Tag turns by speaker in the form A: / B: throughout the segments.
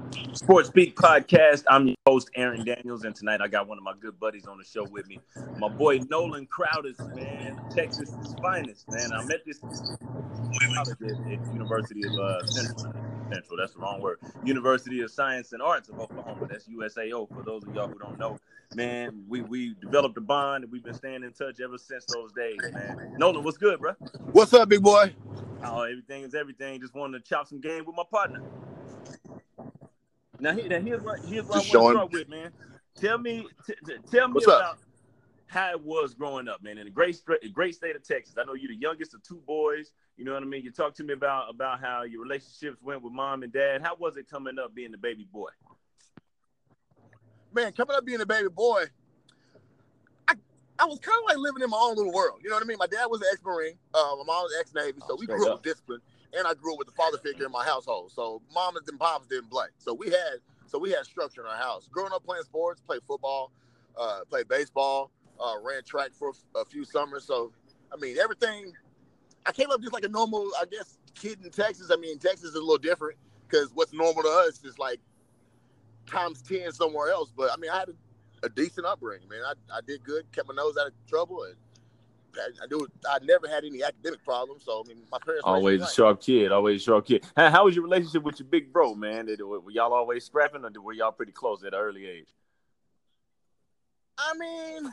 A: Sports Speak Podcast. I'm your host, Aaron Daniels, and tonight I got one of my good buddies on the show with me, my boy Nolan Crowders, man, Texas' finest, man. I met this college at University of Central. That's the wrong word. University of Science and Arts of Oklahoma. That's USAO. For those of y'all who don't know, man, we developed a bond and we've been staying in touch ever since those days, man. Nolan, what's good, bro?
B: What's up, big boy?
A: Oh, everything is everything. Just wanted to chop some game with my partner. Now here's what I want to start with, man. Tell me about how it was growing up, man, in a great state of Texas. I know you're the youngest of two boys. You know what I mean? You talk to me about how your relationships went with mom and dad. How was it coming up being the baby boy?
B: Man, coming up being a baby boy, I was kind of like living in my own little world. You know what I mean? My dad was an ex-Marine. My mom was ex-Navy. So we grew up with discipline. And I grew up with the father figure in my household. So mamas and pops didn't play. So we had structure in our house. Growing up playing sports, played football, played baseball, ran track for a few summers. So, I mean, everything. I came up just like a normal, I guess, kid in Texas. I mean, Texas is a little different because what's normal to us is like times 10 somewhere else. But, I mean, I had a decent upbringing, man. I did good, kept my nose out of trouble, and I never had any academic problems, so I mean, my parents
A: always a sharp kid. How was your relationship with your big bro, man? Were y'all always scrapping, or were y'all pretty close at an early age?
B: I mean,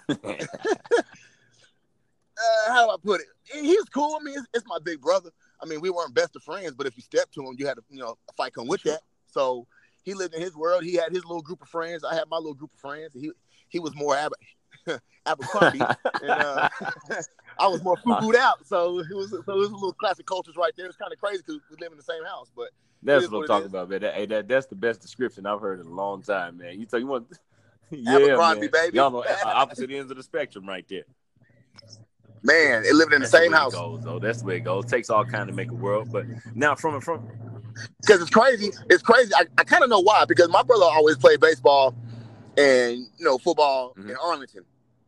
B: how do I put it? He was cool. I mean, it's my big brother. I mean, we weren't best of friends, but if you stepped to him, you had a fight come with that. So he lived in his world. He had his little group of friends. I had my little group of friends. He was more Abercrombie, and I was more foo-fooed out. So it was a little classic cultures right there. It's kind of crazy because we live in the same house, but
A: that's what I'm talking about, man. That's the best description I've heard in a long time, man. You want,
B: Abercrombie, baby.
A: Y'all know opposite ends of the spectrum right there.
B: Man, it lived in the same house.
A: That's the way it goes. It takes all kind to make a world, but now from
B: because it's crazy. It's crazy. I kind of know why, because my brother always played baseball and football in Arlington.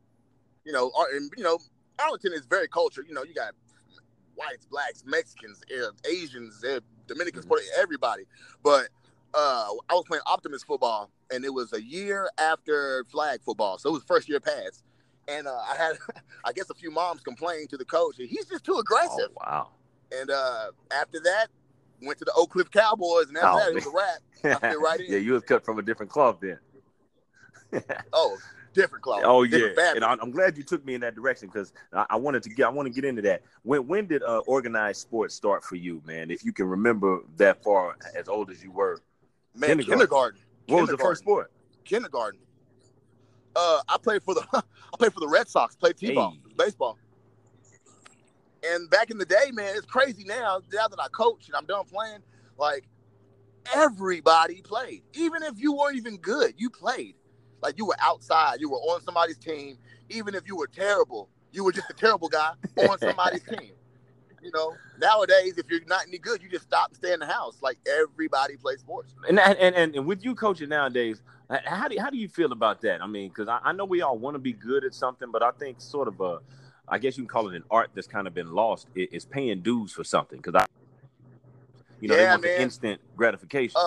B: Arlington is very cultured. You got whites, blacks, Mexicans, Asians, Dominicans, everybody. But I was playing Optimus football, and it was a year after flag football, so it was first year pass. And I had, I guess, a few moms complained to the coach, he's just too aggressive.
A: Oh, wow.
B: And after that, went to the Oak Cliff Cowboys, and after that, it was a wrap. I fit right in.
A: Yeah, you was cut from a different cloth then.
B: Different cloth.
A: Oh yeah, and I'm glad you took me in that direction because I want to get into that. When did organized sports start for you, man? If you can remember that far, as old as you were.
B: Man, kindergarten.
A: What was the first sport?
B: Kindergarten. I played for the Red Sox. Played t-ball, baseball. And back in the day, man, it's crazy now. Now that I coach and I'm done playing, like everybody played. Even if you weren't even good, you played. Like you were outside, you were on somebody's team. Even if you were terrible, you were just a terrible guy on somebody's team. Nowadays, if you're not any good, you just stop and stay in the house. Like everybody plays sports.
A: And with you coaching nowadays, how do you feel about that? I mean, because I know we all want to be good at something, but I think sort of I guess you can call it an art that's kind of been lost. Is paying dues for something because they want the instant gratification.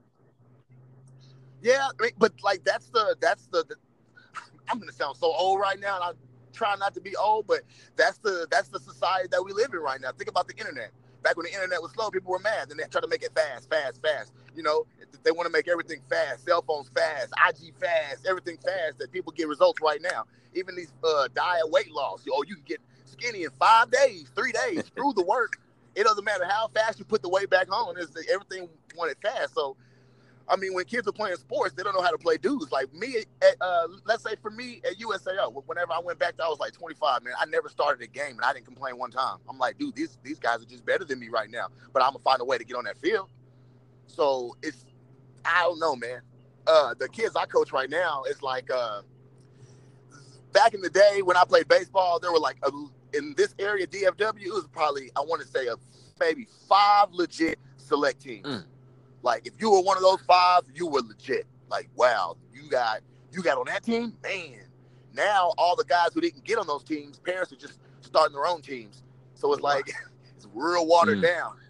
B: Yeah, but like that's the I'm gonna sound so old right now, and I try not to be old, but that's the society that we live in right now. Think about the internet. Back when the internet was slow, people were mad, and they try to make it fast. They want to make everything fast. Cell phones fast, IG fast, everything fast. That people get results right now. Even these diet weight loss. You can get skinny in 5 days, 3 days. Screw the work. It doesn't matter how fast you put the weight back on. Everything wanted fast. So. I mean, when kids are playing sports, they don't know how to play dudes. Like me, let's say for me at USAO, whenever I went back I was like 25, man. I never started a game, and I didn't complain one time. I'm like, dude, these guys are just better than me right now. But I'm going to find a way to get on that field. So I don't know, man. The kids I coach right now, it's like back in the day when I played baseball, there were like, in this area, DFW, it was probably, I want to say, maybe 5 legit select teams. Like, if you were one of those 5, you were legit. Like, wow, you got on that team? Man. Now, all the guys who didn't get on those teams, parents are just starting their own teams. So it's like, it's real watered down.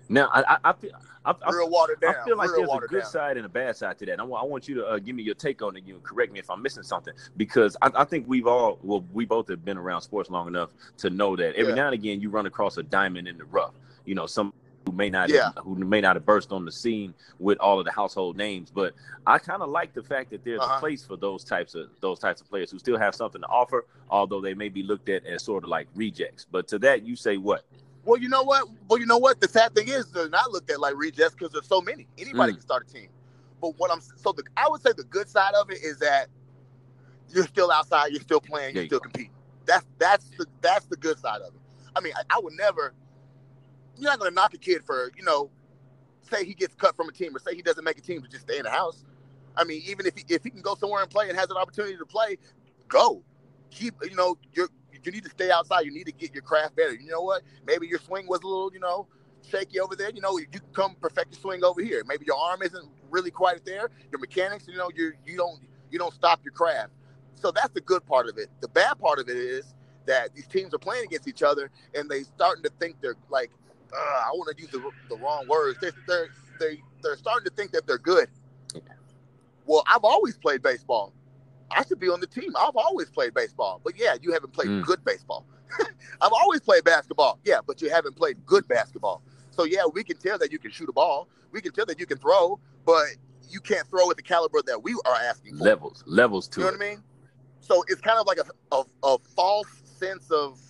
A: Now,
B: Real watered
A: I
B: down.
A: feel like
B: Real
A: there's a
B: watered
A: good
B: down.
A: side and a bad side to that. I want you to give me your take on it. You correct me if I'm missing something, because I think we both have been around sports long enough to know that every now and again you run across a diamond in the rough. Some who may not have burst on the scene with all of the household names, but I kind of like the fact that there's a place for those types of players who still have something to offer, although they may be looked at as sort of like rejects. But to that, you say what?
B: Well, you know what? The sad thing is they're not looked at like rejects because there's so many. Anybody can start a team. But I would say the good side of it is that you're still outside, you're still playing, you're still competing. That's the good side of it. I mean, I would never. You're not going to knock a kid for say he gets cut from a team or say he doesn't make a team to just stay in the house. I mean, even if he can go somewhere and play and has an opportunity to play, go. Keep you need to stay outside. You need to get your craft better. You know what? Maybe your swing was a little, shaky over there. You can come perfect your swing over here. Maybe your arm isn't really quite there. Your mechanics, you don't stop your craft. So that's the good part of it. The bad part of it is that these teams are playing against each other and they starting to think they're like, I want to use the wrong words. They're starting to think that they're good. Well, I've always played baseball. I should be on the team. I've always played baseball. But yeah, you haven't played good baseball. I've always played basketball. Yeah, but you haven't played good basketball. So yeah, we can tell that you can shoot a ball. We can tell that you can throw, but you can't throw at the caliber that we are asking for.
A: Levels to it.
B: You know what I mean? So it's kind of like a false sense of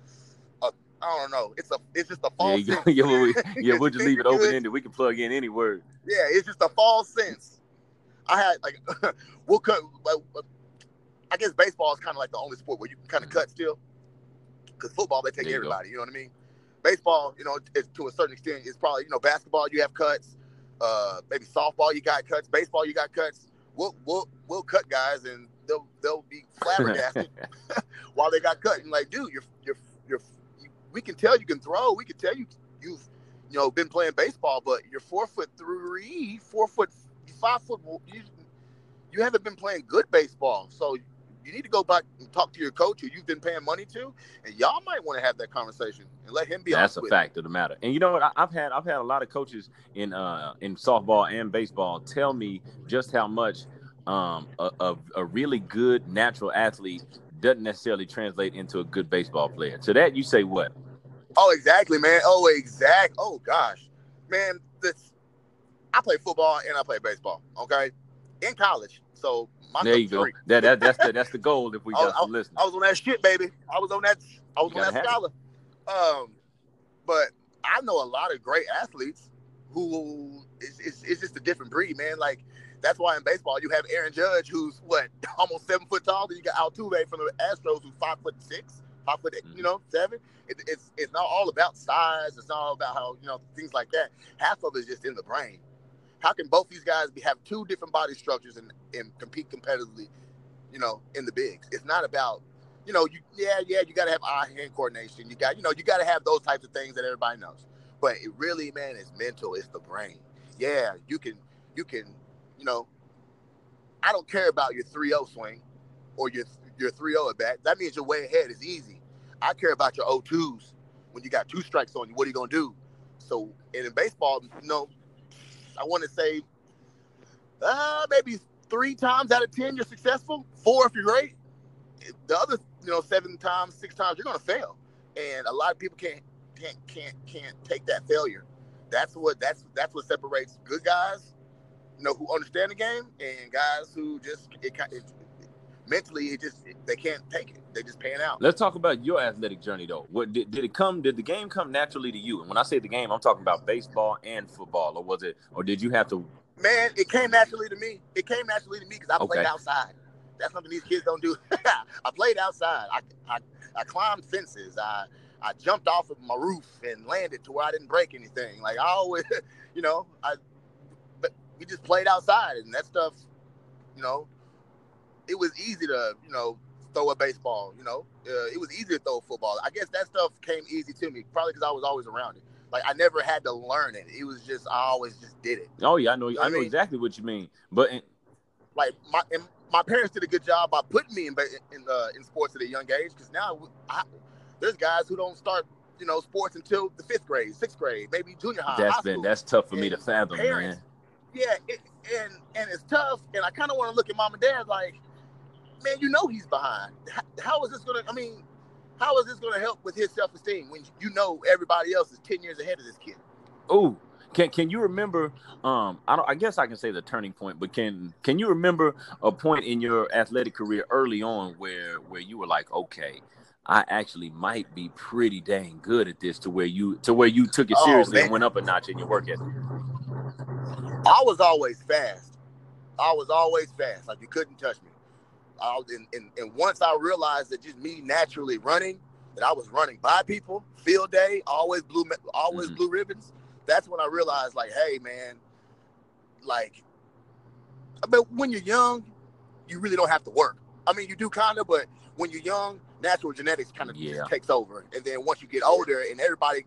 B: I don't know. It's just a false sense.
A: We'll just leave it open-ended. We can plug in any word.
B: Yeah, it's just a false sense. I had we'll cut. I guess baseball is kind of like the only sport where you can kind of cut still. Because football, they take everybody. You know what I mean? Baseball, to a certain extent, is probably basketball. You have cuts. Maybe softball, you got cuts. Baseball, you got cuts. We'll cut guys, and they'll be flabbergasted while they got cut. And like, dude, we can tell you can throw. We can tell you've been playing baseball, but you're 4'3", 5 foot. You haven't been playing good baseball, so you need to go back and talk to your coach who you've been paying money to, and y'all might want to have that conversation and let him be.
A: That's a fact of the matter. And you know what? I've had a lot of coaches in softball and baseball tell me just how much a really good natural athlete doesn't necessarily translate into a good baseball player. To that, you say what?
B: Oh, exactly, man. Oh, exact. Oh, gosh, man. I play football and I play baseball. Okay, in college. So
A: there you go. That's the goal. If we got some listeners,
B: I was on that shit, baby. I was on that scholar. But I know a lot of great athletes who it's just a different breed, man. Like that's why in baseball you have Aaron Judge, who's almost 7 foot tall. Then you got Altuve from the Astros, who's 5'6", 5'8", 7. It's not all about size. It's not all about how things like that. Half of it is just in the brain. How can both these guys have two different body structures and compete competitively, in the bigs? It's not about, you got to have eye-hand coordination. You got to have those types of things that everybody knows. But it really, man, is mental. It's the brain. Yeah, you can, I don't care about your 3-0 swing or your 3-0 at bat. That means you're way ahead. It's easy. I care about your 0-2s. When you got 2 strikes on you, what are you going to do? So, and in baseball, I want to say maybe 3 times out of 10 you're successful. 4 if you're great. The other 7 times, 6 times you're gonna fail, and a lot of people can't take that failure. That's what separates good guys, who understand the game, and guys who just mentally they can't take it. They just pan out.
A: Let's talk about your athletic journey though. What did the game come naturally to you? And when I say the game, I'm talking about baseball and football, or did you have to?
B: Man, it came naturally to me. It came naturally to me because I played outside. That's something these kids don't do. I played outside. I climbed fences. I jumped off of my roof and landed to where I didn't break anything. Like I always, but we just played outside, and that stuff, it was easy to, throw a baseball. It was easy to throw a football. I guess that stuff came easy to me, probably because I was always around it. Like I never had to learn it. It was just I always just did it.
A: Oh yeah, I know exactly what you mean. But
B: my parents did a good job by putting me in sports at a young age. Because now there's guys who don't start sports until the 5th grade, 6th grade, maybe junior high, high school.
A: That's tough for me to
B: And
A: fathom,
B: parents,
A: man.
B: yeah, and it's tough. And I kind of want to look at mom and dad like, man, he's behind. How is this going to? I mean, how is this going to help with his self-esteem when everybody else is 10 years ahead of this kid?
A: Oh, can you remember? I guess I can say the turning point, but can you remember a point in your athletic career early on where you were like, okay, I actually might be pretty dang good at this, to where you took it seriously and went up a notch in your work ethic?
B: I was always fast. Like you couldn't touch me. And once I realized that just me naturally running, that I was running by people, field day, always blue ribbons. That's when I realized, like, hey, man, like, but when you're young, you really don't have to work. I mean, you do kind of, but when you're young, natural genetics kind of just takes over. And then once you get older, and everybody,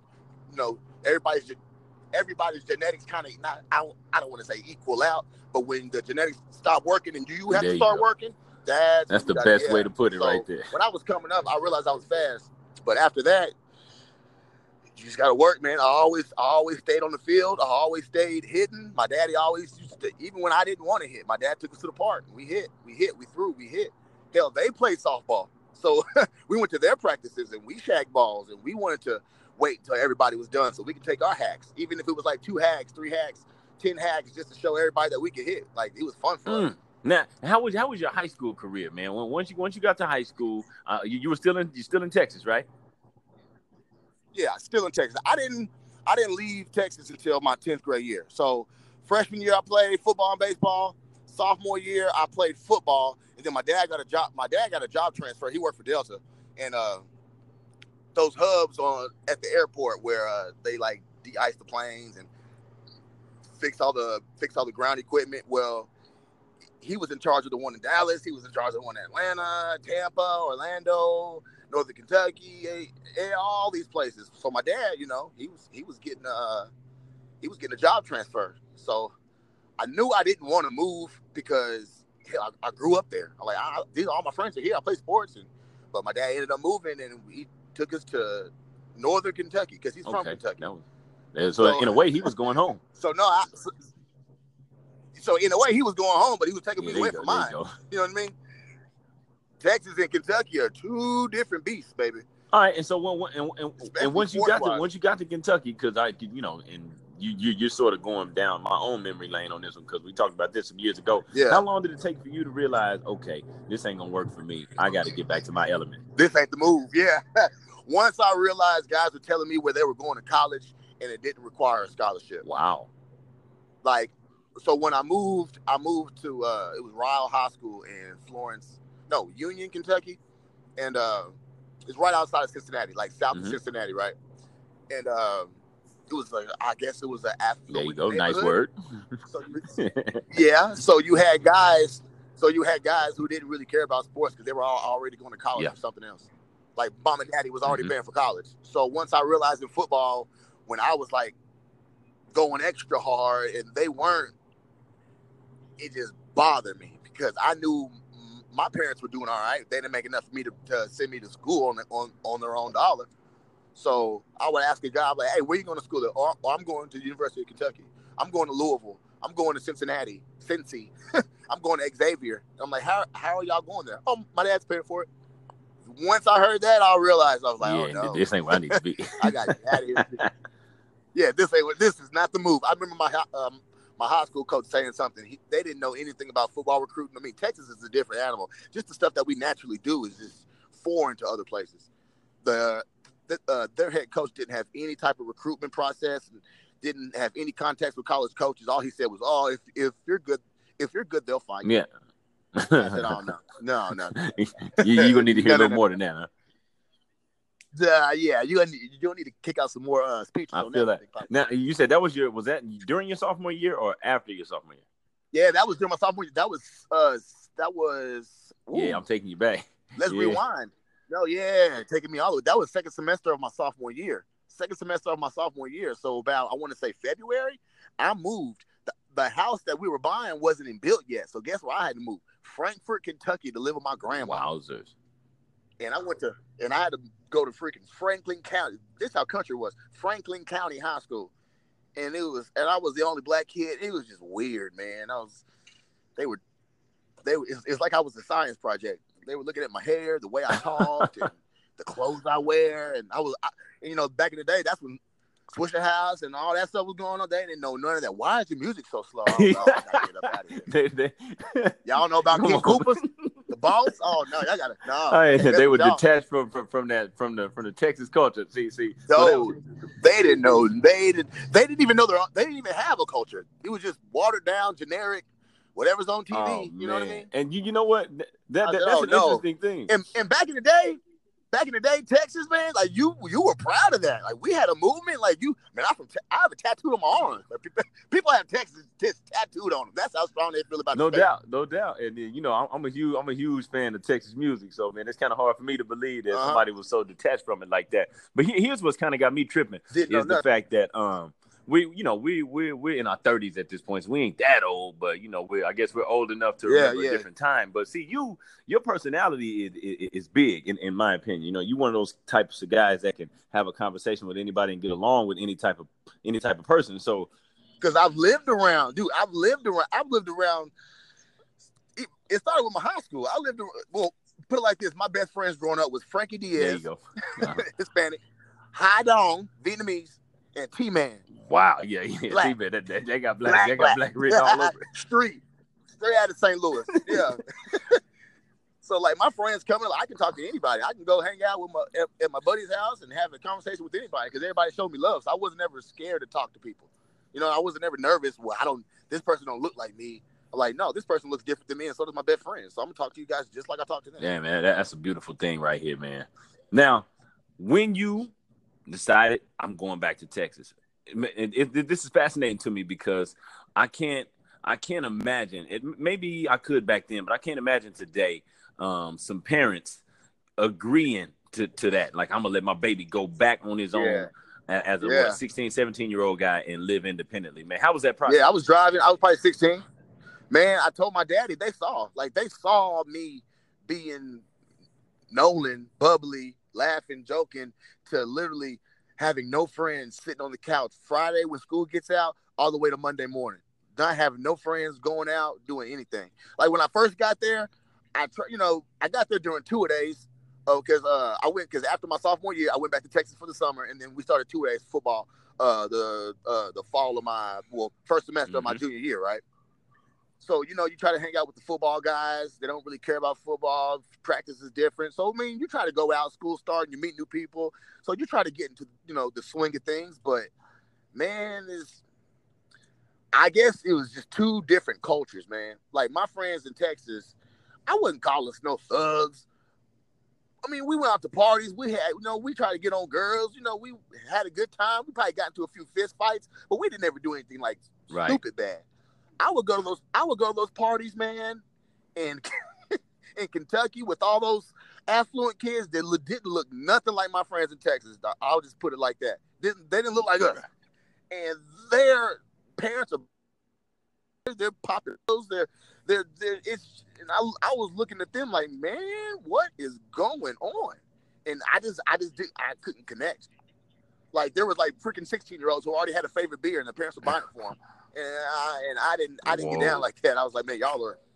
B: everybody's genetics kind of I don't want to say equal out, but when the genetics stop working and you have to start working, that's
A: the best way to put it right there.
B: When I was coming up, I realized I was fast, but after that, you just got to work, man. I always stayed on the field. I always stayed hitting. My daddy always used to, even when I didn't want to hit, my dad took us to the park. We hit, we threw, we hit. Hell, they played softball. So we went to their practices and we shagged balls, and we wanted to wait until everybody was done so we could take our hacks, even if it was like 2 hacks, 3 hacks, 10 hacks, just to show everybody that we could hit. Like, it was fun for us.
A: Now, how was your high school career, man? Once you got to high school, you were still in Texas, right?
B: Yeah, still in Texas. I didn't leave Texas until my 10th grade year. So freshman year I played football and baseball. Sophomore year I played football, and then my dad got a job. My dad got a job transfer. He worked for Delta, and those hubs at the airport where they like de-ice the planes and fix all the ground equipment. Well, he was in charge of the one in Dallas. He was in charge of the one in Atlanta, Tampa, Orlando, Northern Kentucky, all these places. So my dad, he was getting a job transfer. So I knew I didn't want to move because I grew up there. All my friends are here. I play sports, but my dad ended up moving, and he took us to Northern Kentucky because he's from Kentucky.
A: So in a way, he was going home.
B: So in a way, he was going home, but he was taking me away from mine. You know what I mean? Texas and Kentucky are 2 different beasts, baby.
A: All right, and so once you got to Kentucky, because you're sort of going down my own memory lane on this one, because we talked about this some years ago.
B: Yeah.
A: How long did it take for you to realize, okay, this ain't gonna work for me? I got to get back to my element.
B: This ain't the move. Yeah. Once I realized guys were telling me where they were going to college, and it didn't require a scholarship.
A: Wow.
B: Like, so when I moved to it was Ryle High School in Union, Kentucky, and it's right outside of Cincinnati, like south of Cincinnati, right? And it was like, I guess it was an affluent.
A: There you go, nice word.
B: So you had guys who didn't really care about sports because they were all already going to college or something else. Like, mom and daddy was already paying for college. So once I realized in football, when I was like going extra hard and they weren't, it just bothered me because I knew my parents were doing all right. They didn't make enough for me to send me to school on their own dollar. So I would ask a guy, like, hey, where you going to school at? Or I'm going to the University of Kentucky. I'm going to Louisville. I'm going to Cincinnati, Cincy. I'm going to Xavier. I'm like, how are y'all going there? Oh, my dad's paying for it. Once I heard that, I realized, I was like, oh, no.
A: This ain't where I need to be.
B: I got to get out of here. Yeah, this is not the move. I remember my high school coach saying something. They didn't know anything about football recruiting. I mean, Texas is a different animal. Just the stuff that we naturally do is just foreign to other places. Their head coach didn't have any type of recruitment process and didn't have any contacts with college coaches. All he said was, "Oh, if you're good, they'll find you."
A: Yeah.
B: I said, "Oh no."
A: You're gonna need to hear a little more than that, huh?
B: Yeah, you don't need to kick out some more speeches.
A: I feel that. Now, you said was that during your sophomore year or after your sophomore year?
B: Yeah, that was during my sophomore year. That was. Ooh,
A: yeah, I'm taking you back.
B: Let's rewind. No, yeah, taking me all the way. That was second semester of my sophomore year. So about, I want to say February, I moved. The house that we were buying wasn't even built yet. So guess where I had to move? Frankfort, Kentucky, to live with my grandma.
A: Wowzers.
B: and I had to go to freaking Franklin County. This is how country it was. Franklin County High School. And I was the only black kid. It was just weird, man. It's like I was a science project. They were looking at my hair, the way I talked, and the clothes I wear. And back in the day, that's when Swisher House and all that stuff was going on. They didn't know none of that. Why is your music so slow? I gotta get up out of here. Y'all know about King Cooper's? The boss? Oh no, y'all gotta no.
A: They were detached from the Texas culture. See.
B: No, they didn't know. They didn't even know they didn't even have a culture. It was just watered down, generic, whatever's on TV.
A: Oh,
B: you know what I mean?
A: And you know what? That's an interesting thing.
B: And back in the day, Texas, man, like you were proud of that. Like we had a movement. Like I have a tattoo on my arm. Like, people have Texas tattooed on them. That's how strong they feel about.
A: No doubt. And then, I'm a huge fan of Texas music. So man, it's kind of hard for me to believe that somebody was so detached from it like that. But here's what's kind of got me tripping the fact that we're in our 30s at this point. So we ain't that old, but I guess we're old enough to remember a different time. But see, your personality is big in my opinion. You're one of those types of guys that can have a conversation with anybody and get along with any type of person. So,
B: because I've lived around. It started with my high school. Put it like this: my best friends growing up was Frankie Diaz,
A: there you go.
B: Hispanic, Hai Dong, Vietnamese, and T-Man.
A: Wow, yeah.
B: Black.
A: They got black written all over it.
B: Straight out of St. Louis. Yeah. So like my friends coming, I can talk to anybody. I can go hang out at my buddy's house and have a conversation with anybody because everybody showed me love. So I wasn't ever scared to talk to people. I wasn't ever nervous. Well, this person don't look like me. I'm like, no, this person looks different than me, and so does my best friend. So I'm gonna talk to you guys just like I talk to them.
A: Yeah, man, that's a beautiful thing right here, man. Now, when you decided I'm going back to Texas, this is fascinating to me because I can't imagine it. Maybe I could back then, but I can't imagine today some parents agreeing to that. Like, I'm gonna let my baby go back on his own as a 16, 17-year-old guy and live independently. Man, how was that process?
B: Yeah, I was driving. I was probably 16. Man, I told my daddy. They saw me being Nolan, bubbly, laughing, joking, to literally having no friends, sitting on the couch Friday when school gets out all the way to Monday morning. Not having no friends, going out, doing anything. Like when I first got there, I got there during two-a-days. Because after my sophomore year, I went back to Texas for the summer, and then we started two-a-days football the fall of my first semester of my junior year, right? So, you try to hang out with the football guys. They don't really care about football. Practice is different. So, I mean, you try to go out, school starting, you meet new people. So you try to get into, the swing of things. But, man, I guess it was just two different cultures, man. Like, my friends in Texas, I wouldn't call us no thugs. I mean, we went out to parties. We had, we tried to get on girls. We had a good time. We probably got into a few fist fights, but we didn't ever do anything like stupid bad. I would go to those parties, man, in Kentucky with all those affluent kids that didn't look nothing like my friends in Texas. I'll just put it like that. They didn't look like us, and their parents they're popping those. And I was looking at them like, man, what is going on? And I couldn't connect. Like there was like freaking 16-year-olds who already had a favorite beer and their parents were buying it for them. And I didn't get down like that. I was like, man, y'all are,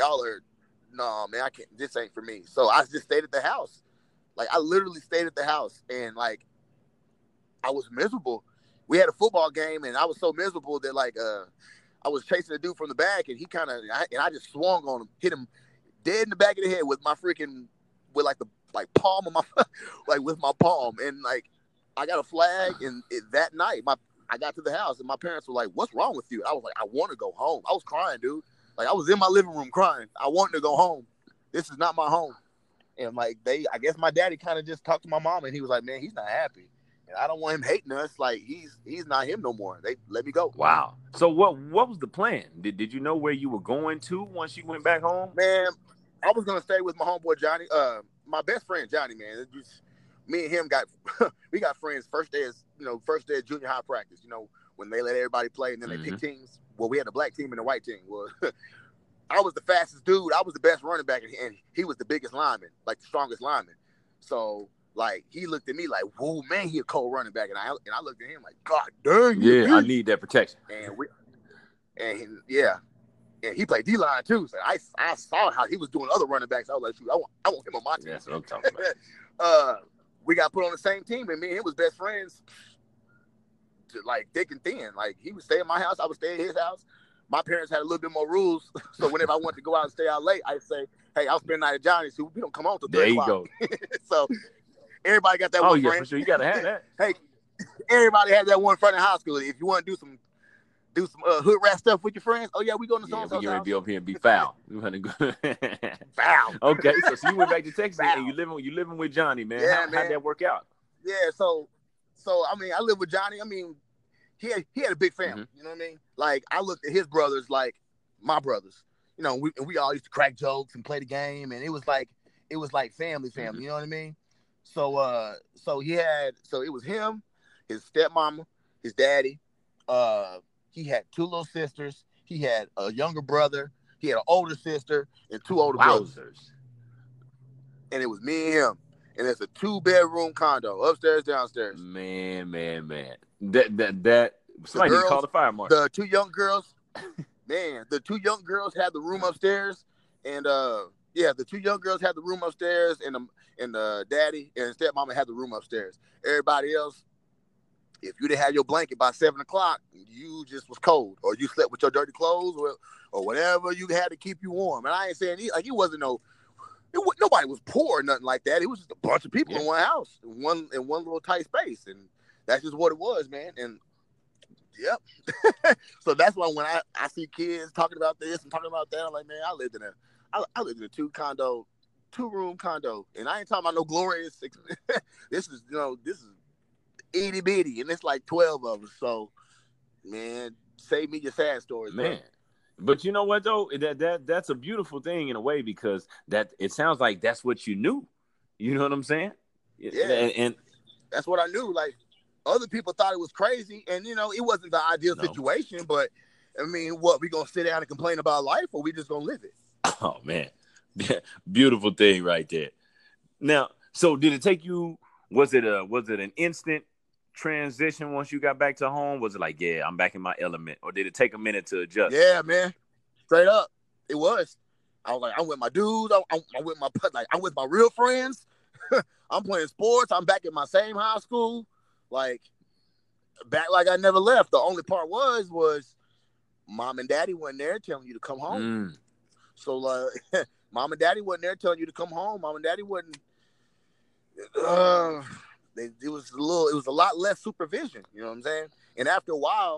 B: no, man, I can't. This ain't for me. So I just stayed at the house. Like I literally stayed at the house, and like I was miserable. We had a football game, and I was so miserable that like I was chasing a dude from the back, and I just swung on him, hit him dead in the back of the head with my freaking palm of my like with my palm, and like I got a flag, and that night I got to the house, and my parents were like, "What's wrong with you?" And I was like, "I want to go home." I was crying, dude. Like I was in my living room crying. I wanted to go home. This is not my home. And like I guess my daddy kind of just talked to my mom, and he was like, "Man, he's not happy, and I don't want him hating us. Like he's not him no more. They let me go."
A: Wow. So what was the plan? Did you know where you were going to once you went back home?
B: Man, I was gonna stay with my homeboy Johnny. My best friend Johnny, man. Me and him we got friends first day of junior high practice, when they let everybody play and then they pick teams. Well, we had a black team and a white team. Well, I was the fastest dude. I was the best running back, and he was the biggest lineman, like the strongest lineman. So like he looked at me like, "Whoa, man, he a cold running back," and I looked at him like, "God dang,
A: yeah, I need that protection.
B: And he played D-line too. So I saw how he was doing other running backs. I was like, shoot, I want him on my team.
A: That's what I'm talking about.
B: We got put on the same team, and me and him was best friends, like thick and thin. Like he would stay at my house, I would stay at his house. My parents had a little bit more rules, so whenever I wanted to go out and stay out late, I'd say, "Hey, I'll spend the night at Johnny's. So we don't come home till 3
A: There you
B: o'clock."
A: go.
B: So everybody got that
A: Oh
B: one
A: yeah,
B: friend.
A: for sure. You gotta have that.
B: Hey, everybody had that one friend in high school. If you want to do some hood rat stuff with your friends, oh yeah, we going to
A: Yeah,
B: so-and-so's
A: we gonna
B: house.
A: be up here and be foul. We wanna go.
B: Foul.
A: Okay, so you went back to Texas
B: Foul.
A: and you living with Johnny, man.
B: Yeah,
A: How'd
B: man.
A: that work out?
B: Yeah, so I mean, I live with Johnny. I mean, he had a big family.
A: Mm-hmm.
B: You know what I mean? Like I looked at his brothers like my brothers. You know, we all used to crack jokes and play the game, and it was like family.
A: Mm-hmm.
B: You know what I mean? So it was him, his stepmama, his daddy. He had 2 little sisters. He had a younger brother. He had an older sister and 2 older brothers. And it was me and him. And it's a 2-bedroom condo, upstairs, downstairs.
A: Man. That somebody need to call the fire marshal.
B: The 2 young girls, man, the 2 young girls had the room upstairs. And the 2 young girls had the room upstairs, and the daddy and stepmama had the room upstairs. Everybody else, if you didn't have your blanket by 7 o'clock, you just was cold, or you slept with your dirty clothes, or whatever you had to keep you warm. And I ain't saying it wasn't nobody was poor or nothing like that. It was just a bunch of people in one house, in one little tight space, and that's just what it was, man. And yep. So that's why when I see kids talking about this and talking about that, I'm like, man, I lived in a 2-room condo, and I ain't talking about no glorious. This is itty bitty, and it's like 12 of us. So, man, save me your sad stories,
A: man.
B: Bro.
A: But you know what though? That's a beautiful thing in a way, because that it sounds like that's what you knew. You know what I'm saying?
B: Yeah,
A: and
B: that's what I knew. Like other people thought it was crazy, and it wasn't the ideal situation. But I mean, what, we gonna sit down and complain about life, or we just gonna live it?
A: Oh man, beautiful thing right there. Now, so did it take you? Was it an instant transition once you got back to home? Was it like, yeah, I'm back in my element, or did it take a minute to adjust?
B: Yeah, man, straight up, it was. I was like, I'm with my dudes. I'm with my real friends. I'm playing sports. I'm back in my same high school, like back like I never left. The only part was mom and daddy wasn't there telling you to come home. So like, mom and daddy wasn't there telling you to come home. Mom and daddy wasn't. It was a lot less supervision. You know what I'm saying? And after a while,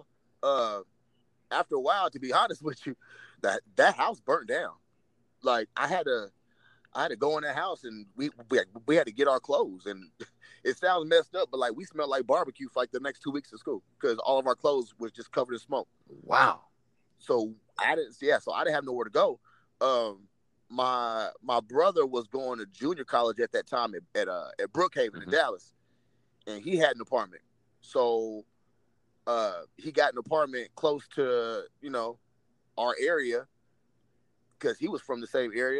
B: to be honest with you, that house burnt down. Like I had to go in that house, and we had to get our clothes. And it sounds messed up, but like we smelled like barbecue for like the next 2 weeks of school because all of our clothes was just covered in smoke.
A: Wow.
B: So I didn't have nowhere to go. My brother was going to junior college at that time at Brookhaven in Dallas, and he had an apartment. So he got an apartment close to our area because he was from the same area.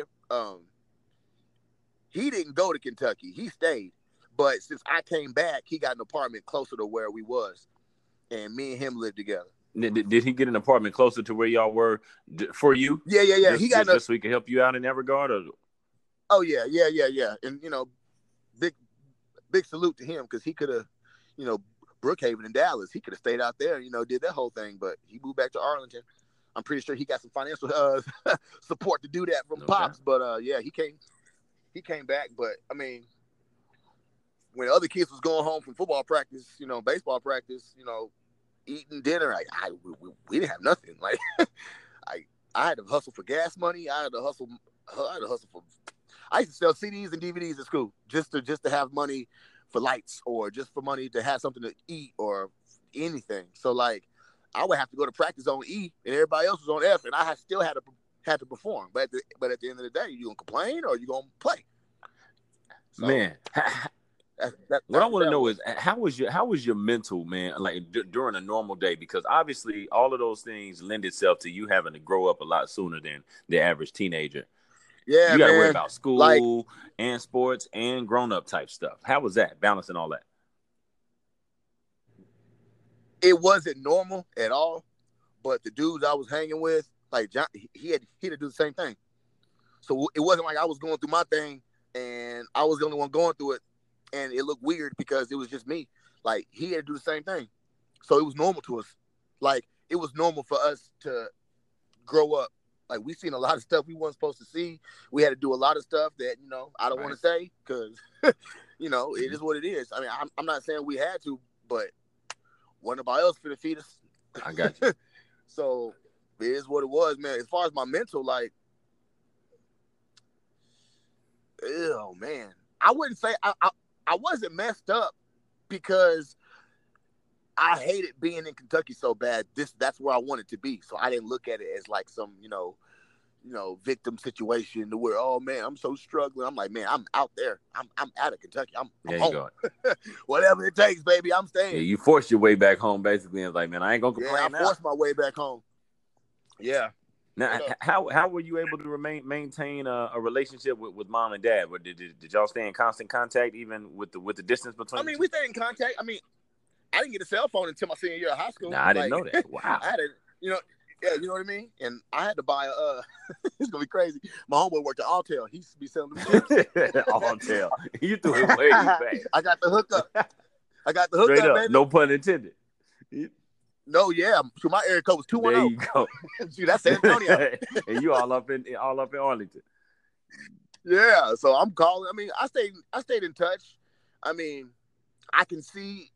B: He didn't go to Kentucky; he stayed. But since I came back, he got an apartment closer to where we was, and me and him lived together.
A: Did he get an apartment closer to where y'all were for you?
B: Yeah.
A: He got just so he could help you out in that regard? Or?
B: Oh yeah. And big salute to him because he could have, Brookhaven in Dallas, he could have stayed out there, did that whole thing. But he moved back to Arlington. I'm pretty sure he got some financial support to do that from Pops. But he came back. But I mean, when other kids was going home from football practice, baseball practice, eating dinner, we didn't have nothing. Like I had to hustle for gas money. I used to sell CDs and DVDs at school just to have money for lights or just for money to have something to eat or anything. So like I would have to go to practice on E and everybody else was on F, and I still had to perform. But at the end of the day, you gonna complain or you gonna play? So,
A: man. What I want to know is how was your mental, man, like during a normal day? Because obviously all of those things lend itself to you having to grow up a lot sooner than the average teenager.
B: Yeah,
A: You got to worry
B: man.
A: about
B: Like,
A: school and sports and grown-up type stuff. How was that, balancing all that?
B: it wasn't normal at all, but the dudes I was hanging with, like John, he had to do the same thing. So it wasn't like I was going through my thing and I was the only one going through it, and it looked weird because it was just me. Like, he had to do the same thing, so it was normal to us. Like, it was normal for us to grow up. Like, we seen a lot of stuff we weren't supposed to see. We had to do a lot of stuff that, I don't want to say because, it is what it is. I mean, I'm not saying we had to, but wasn't nobody else finna feed us.
A: I got you.
B: So it is what it was, man. As far as my mental, like, oh man, I wouldn't say I wasn't messed up because I hated being in Kentucky so bad. That's where I wanted to be. So I didn't look at it as like some, victim situation to where, oh man, I'm so struggling. I'm like, man, I'm out there. I'm out of Kentucky. I'm home. Go. Whatever it takes, baby, I'm staying.
A: Yeah, you forced your way back home basically, and it's like, man, I ain't gonna complain.
B: I forced my way back home. Yeah.
A: Now, how were you able to maintain a relationship with mom and dad? Did y'all stay in constant contact even with the distance between?
B: I mean, we stayed in contact. I mean, I didn't get a cell phone until my senior year of high school.
A: Nah, I didn't know that. Wow.
B: I had to, yeah, you know what I mean? And I had to buy it's going to be crazy. My homeboy worked at Alltel. He used to be selling them chips.
A: Alltel. You threw it way back.
B: I got the hookup.
A: Straight up,
B: baby.
A: No pun intended.
B: No, yeah. So my area code was 210.
A: There you go.
B: See, that's San Antonio.
A: And you all up in Arlington.
B: Yeah. So I'm calling. I mean, I stayed in touch. I mean, I can see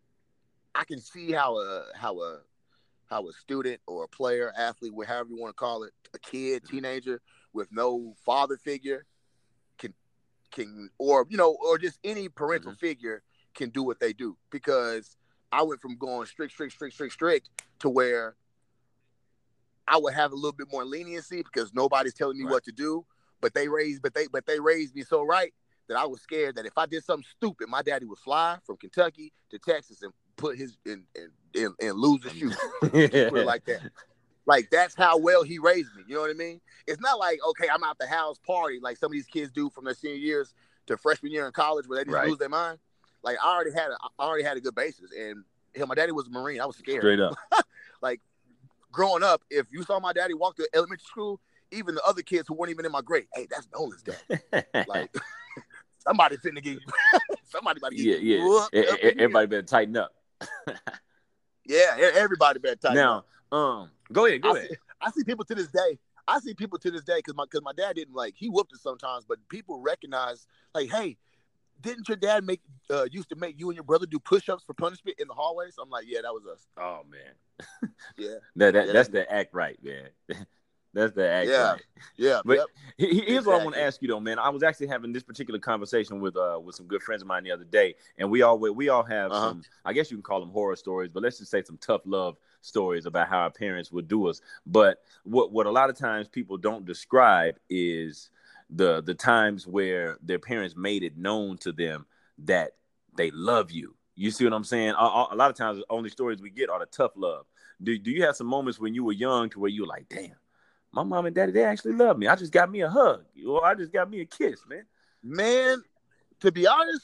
B: how a student or a player, athlete, however you want to call it, a kid, teenager with no father figure can or just any parental figure can do what they do. Because I went from going strict to where I would have a little bit more leniency because nobody's telling me what to do. But they raised me so right that I was scared that if I did something stupid, my daddy would fly from Kentucky to Texas and put his and lose his shoe. Put it like that. Like, that's how well he raised me. You know what I mean? It's not like, okay, I'm out the house party like some of these kids do from their senior years to freshman year in college where they just lose their mind. Like, I already had a good basis, and my daddy was a Marine. I was scared.
A: Straight up.
B: Like, growing up, if you saw my daddy walk to elementary school, even the other kids who weren't even in my grade, hey, that's Nolan's dad. Like, somebody finna get you. Somebody about to get you.
A: Yeah. Everybody better tighten up.
B: Yeah, everybody better tighten up.
A: Now, go ahead.
B: I see people to this day. Because my dad didn't, like, he whooped us sometimes, but people recognize, like, hey, didn't your dad used to make you and your brother do push-ups for punishment in the hallways? I'm like, yeah, that was us.
A: Oh man.
B: Yeah.
A: That's the act right, man. That's the act right.
B: Yeah.
A: But here's what I want to ask you though, man. I was actually having this particular conversation with some good friends of mine the other day, and we all have some, I guess you can call them horror stories, but let's just say some tough love stories about how our parents would do us. But what a lot of times people don't describe is the times where their parents made it known to them that they love you. You see what I'm saying? A lot of times the only stories we get are the tough love. Do you have some moments when you were young to where you were like, damn, my mom and daddy, they actually love me. I just got me a hug. Or I just got me a kiss, man.
B: Man, to be honest,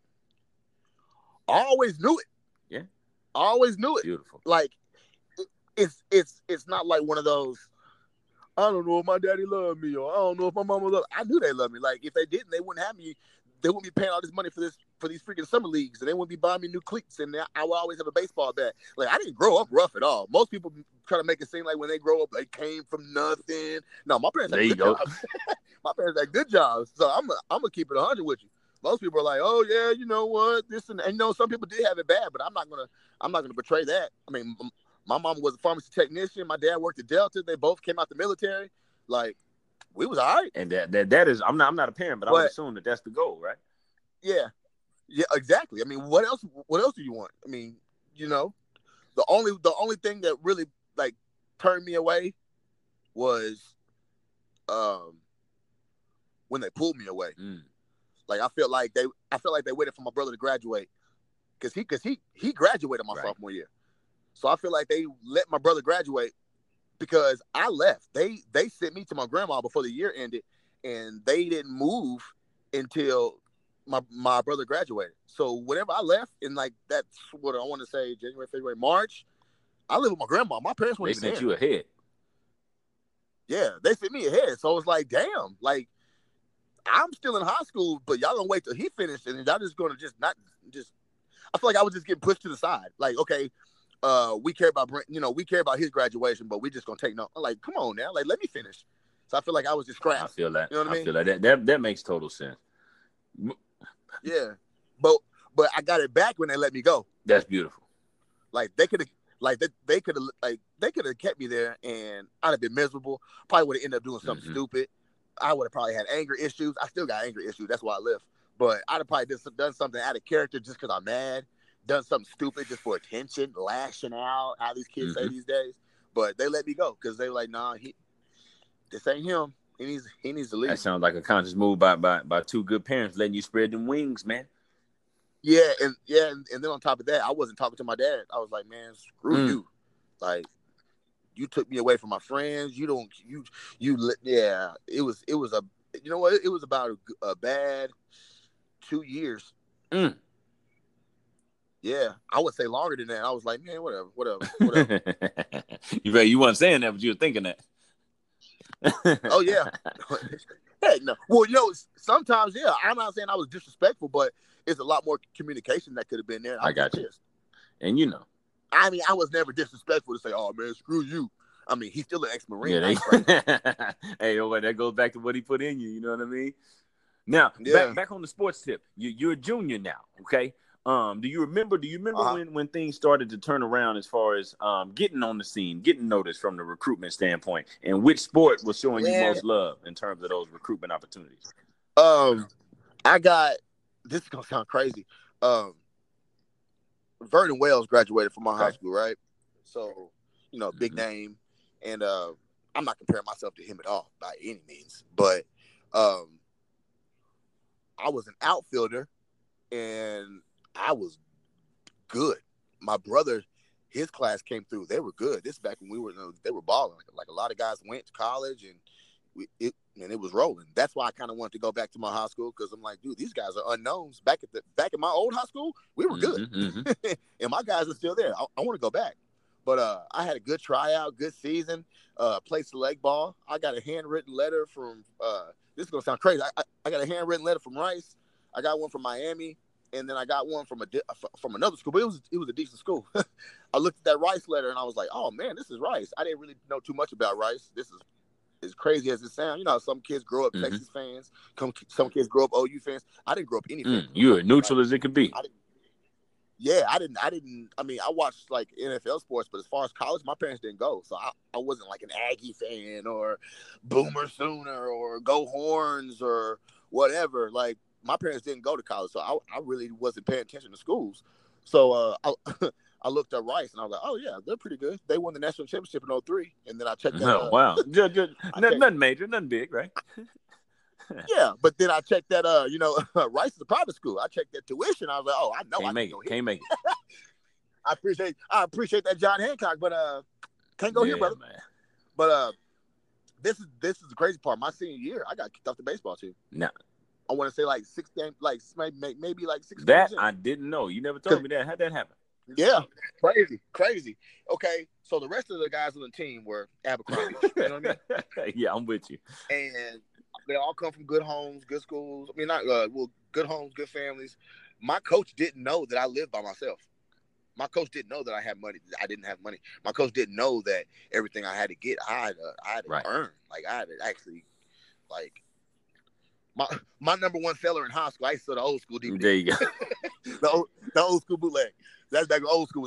B: I always knew it.
A: Yeah.
B: I always knew it.
A: Beautiful.
B: Like, it's not like one of those, I don't know if my daddy loved me, or I don't know if my mama loved me. I knew they loved me. Like, if they didn't, they wouldn't have me. They wouldn't be paying all this money for these freaking summer leagues, and they wouldn't be buying me new cleats, and I would always have a baseball bat. Like, I didn't grow up rough at all. Most people try to make it seem like when they grow up, they came from nothing. No, my parents had good jobs. My parents had good jobs. So I'm gonna keep it 100 with you. Most people are like, oh yeah, you know what, this and some people did have it bad, but I'm not gonna betray that. I mean, my mom was a pharmacy technician. My dad worked at Delta. They both came out the military. Like, we was all right.
A: And that is, I'm not a parent, but I would assume that that's the goal, right?
B: Yeah, exactly. I mean, what else do you want? I mean, the only thing that really, like, turned me away was when they pulled me away. Like, I felt like they waited for my brother to graduate because he graduated my sophomore year. So I feel like they let my brother graduate because I left. They sent me to my grandma before the year ended, and they didn't move until my brother graduated. So whenever I left, in like that's what I want to say, January, February, March, I lived with my grandma. My parents weren't even there.
A: They sent you ahead.
B: Yeah, they sent me ahead. So it's like, damn, like I'm still in high school, but y'all gonna wait till he finished, and y'all just gonna just not just. I feel like I was just getting pushed to the side. Like, okay, we care about Brent, we care about his graduation, but we just gonna take no. I'm like, come on now, like let me finish. So I feel like I was just scrapped.
A: I feel that.
B: You know what I mean?
A: feel like that makes total sense.
B: Yeah, but I got it back when they let me go.
A: That's beautiful.
B: Like they could have, they could have kept me there, and I'd have been miserable. Probably would have ended up doing something stupid. I would have probably had anger issues. I still got anger issues. That's why I left. But I'd have probably done something out of character just because I'm mad. Done something stupid just for attention, lashing out. How these kids say these days. But they let me go because they were like, "Nah, this ain't him. He needs to leave."
A: That sounds like a conscious move by two good parents letting you spread them wings, man.
B: Yeah, and then on top of that, I wasn't talking to my dad. I was like, "Man, screw you! Like, you took me away from my friends. You don't, yeah." It was a, you know what? It was about a bad 2 years. Yeah, I would say longer than that. I was like, man, whatever.
A: You weren't saying that, but you were thinking that.
B: Oh yeah. Heck no. Well, sometimes, yeah, I'm not saying I was disrespectful, but it's a lot more communication that could have been there.
A: I got you. And
B: I mean, I was never disrespectful to say, "Oh man, screw you." I mean, he's still an ex-Marine.
A: Yeah, hey, that goes back to what he put in you. You know what I mean? Now, back on the sports tip. You're a junior now, okay? Do you remember when things started to turn around as far as getting on the scene, getting noticed from the recruitment standpoint, and which sport was showing you most love in terms of those recruitment opportunities?
B: I got, this is gonna sound crazy. Vernon Wells graduated from my high school, right? So, big name, and I'm not comparing myself to him at all by any means, but I was an outfielder, and I was good. My brother, his class came through. They were good. This is back when they were balling. Like a lot of guys went to college, and it was rolling. That's why I kind of wanted to go back to my high school, because I'm like, dude, these guys are unknowns. Back at my old high school, we were good, and my guys are still there. I want to go back, but I had a good tryout, good season. Played select ball. I got a handwritten letter from. This is gonna sound crazy. I got a handwritten letter from Rice. I got one from Miami. And then I got one from another school, but it was a decent school. I looked at that Rice letter and I was like, "Oh man, this is Rice." I didn't really know too much about Rice. This is as crazy as it sounds. You know, some kids grow up Texas fans. Some kids grow up OU fans. I didn't grow up any fans.
A: You were neutral as it could be.
B: I didn't. I mean, I watched like NFL sports, but as far as college, my parents didn't go, so I wasn't like an Aggie fan or Boomer Sooner or Go Horns or whatever. Like, my parents didn't go to college, so I really wasn't paying attention to schools. So I looked at Rice, and I was like, "Oh yeah, they're pretty good. They won the national championship in 2003." And then I checked that.
A: Oh wow, nothing major, nothing big, right?
B: Yeah, but then I checked that. Rice is a private school. I checked that tuition. I was like, "Oh, I know
A: can't make it.
B: I appreciate that, John Hancock, but can't go here, brother.
A: Man.
B: But this is the crazy part. My senior year, I got kicked off the baseball team.
A: No.
B: I want to say like 6 games, like maybe like 6
A: that
B: games.
A: I didn't know. You never told me that. How'd that happen?
B: Yeah, crazy. Okay, so the rest of the guys on the team were Abercrombie. You know what I mean?
A: Yeah, I'm with you.
B: And they all come from good homes, good schools. I mean, not good homes, good families. My coach didn't know that I lived by myself. My coach didn't know that I had money. I didn't have money. My coach didn't know that everything I had to get, I had to earn. Like, I had to actually, like. My number one seller in high school, I used to sell the old school DVD.
A: There you go.
B: the old school bootleg. That's back when old school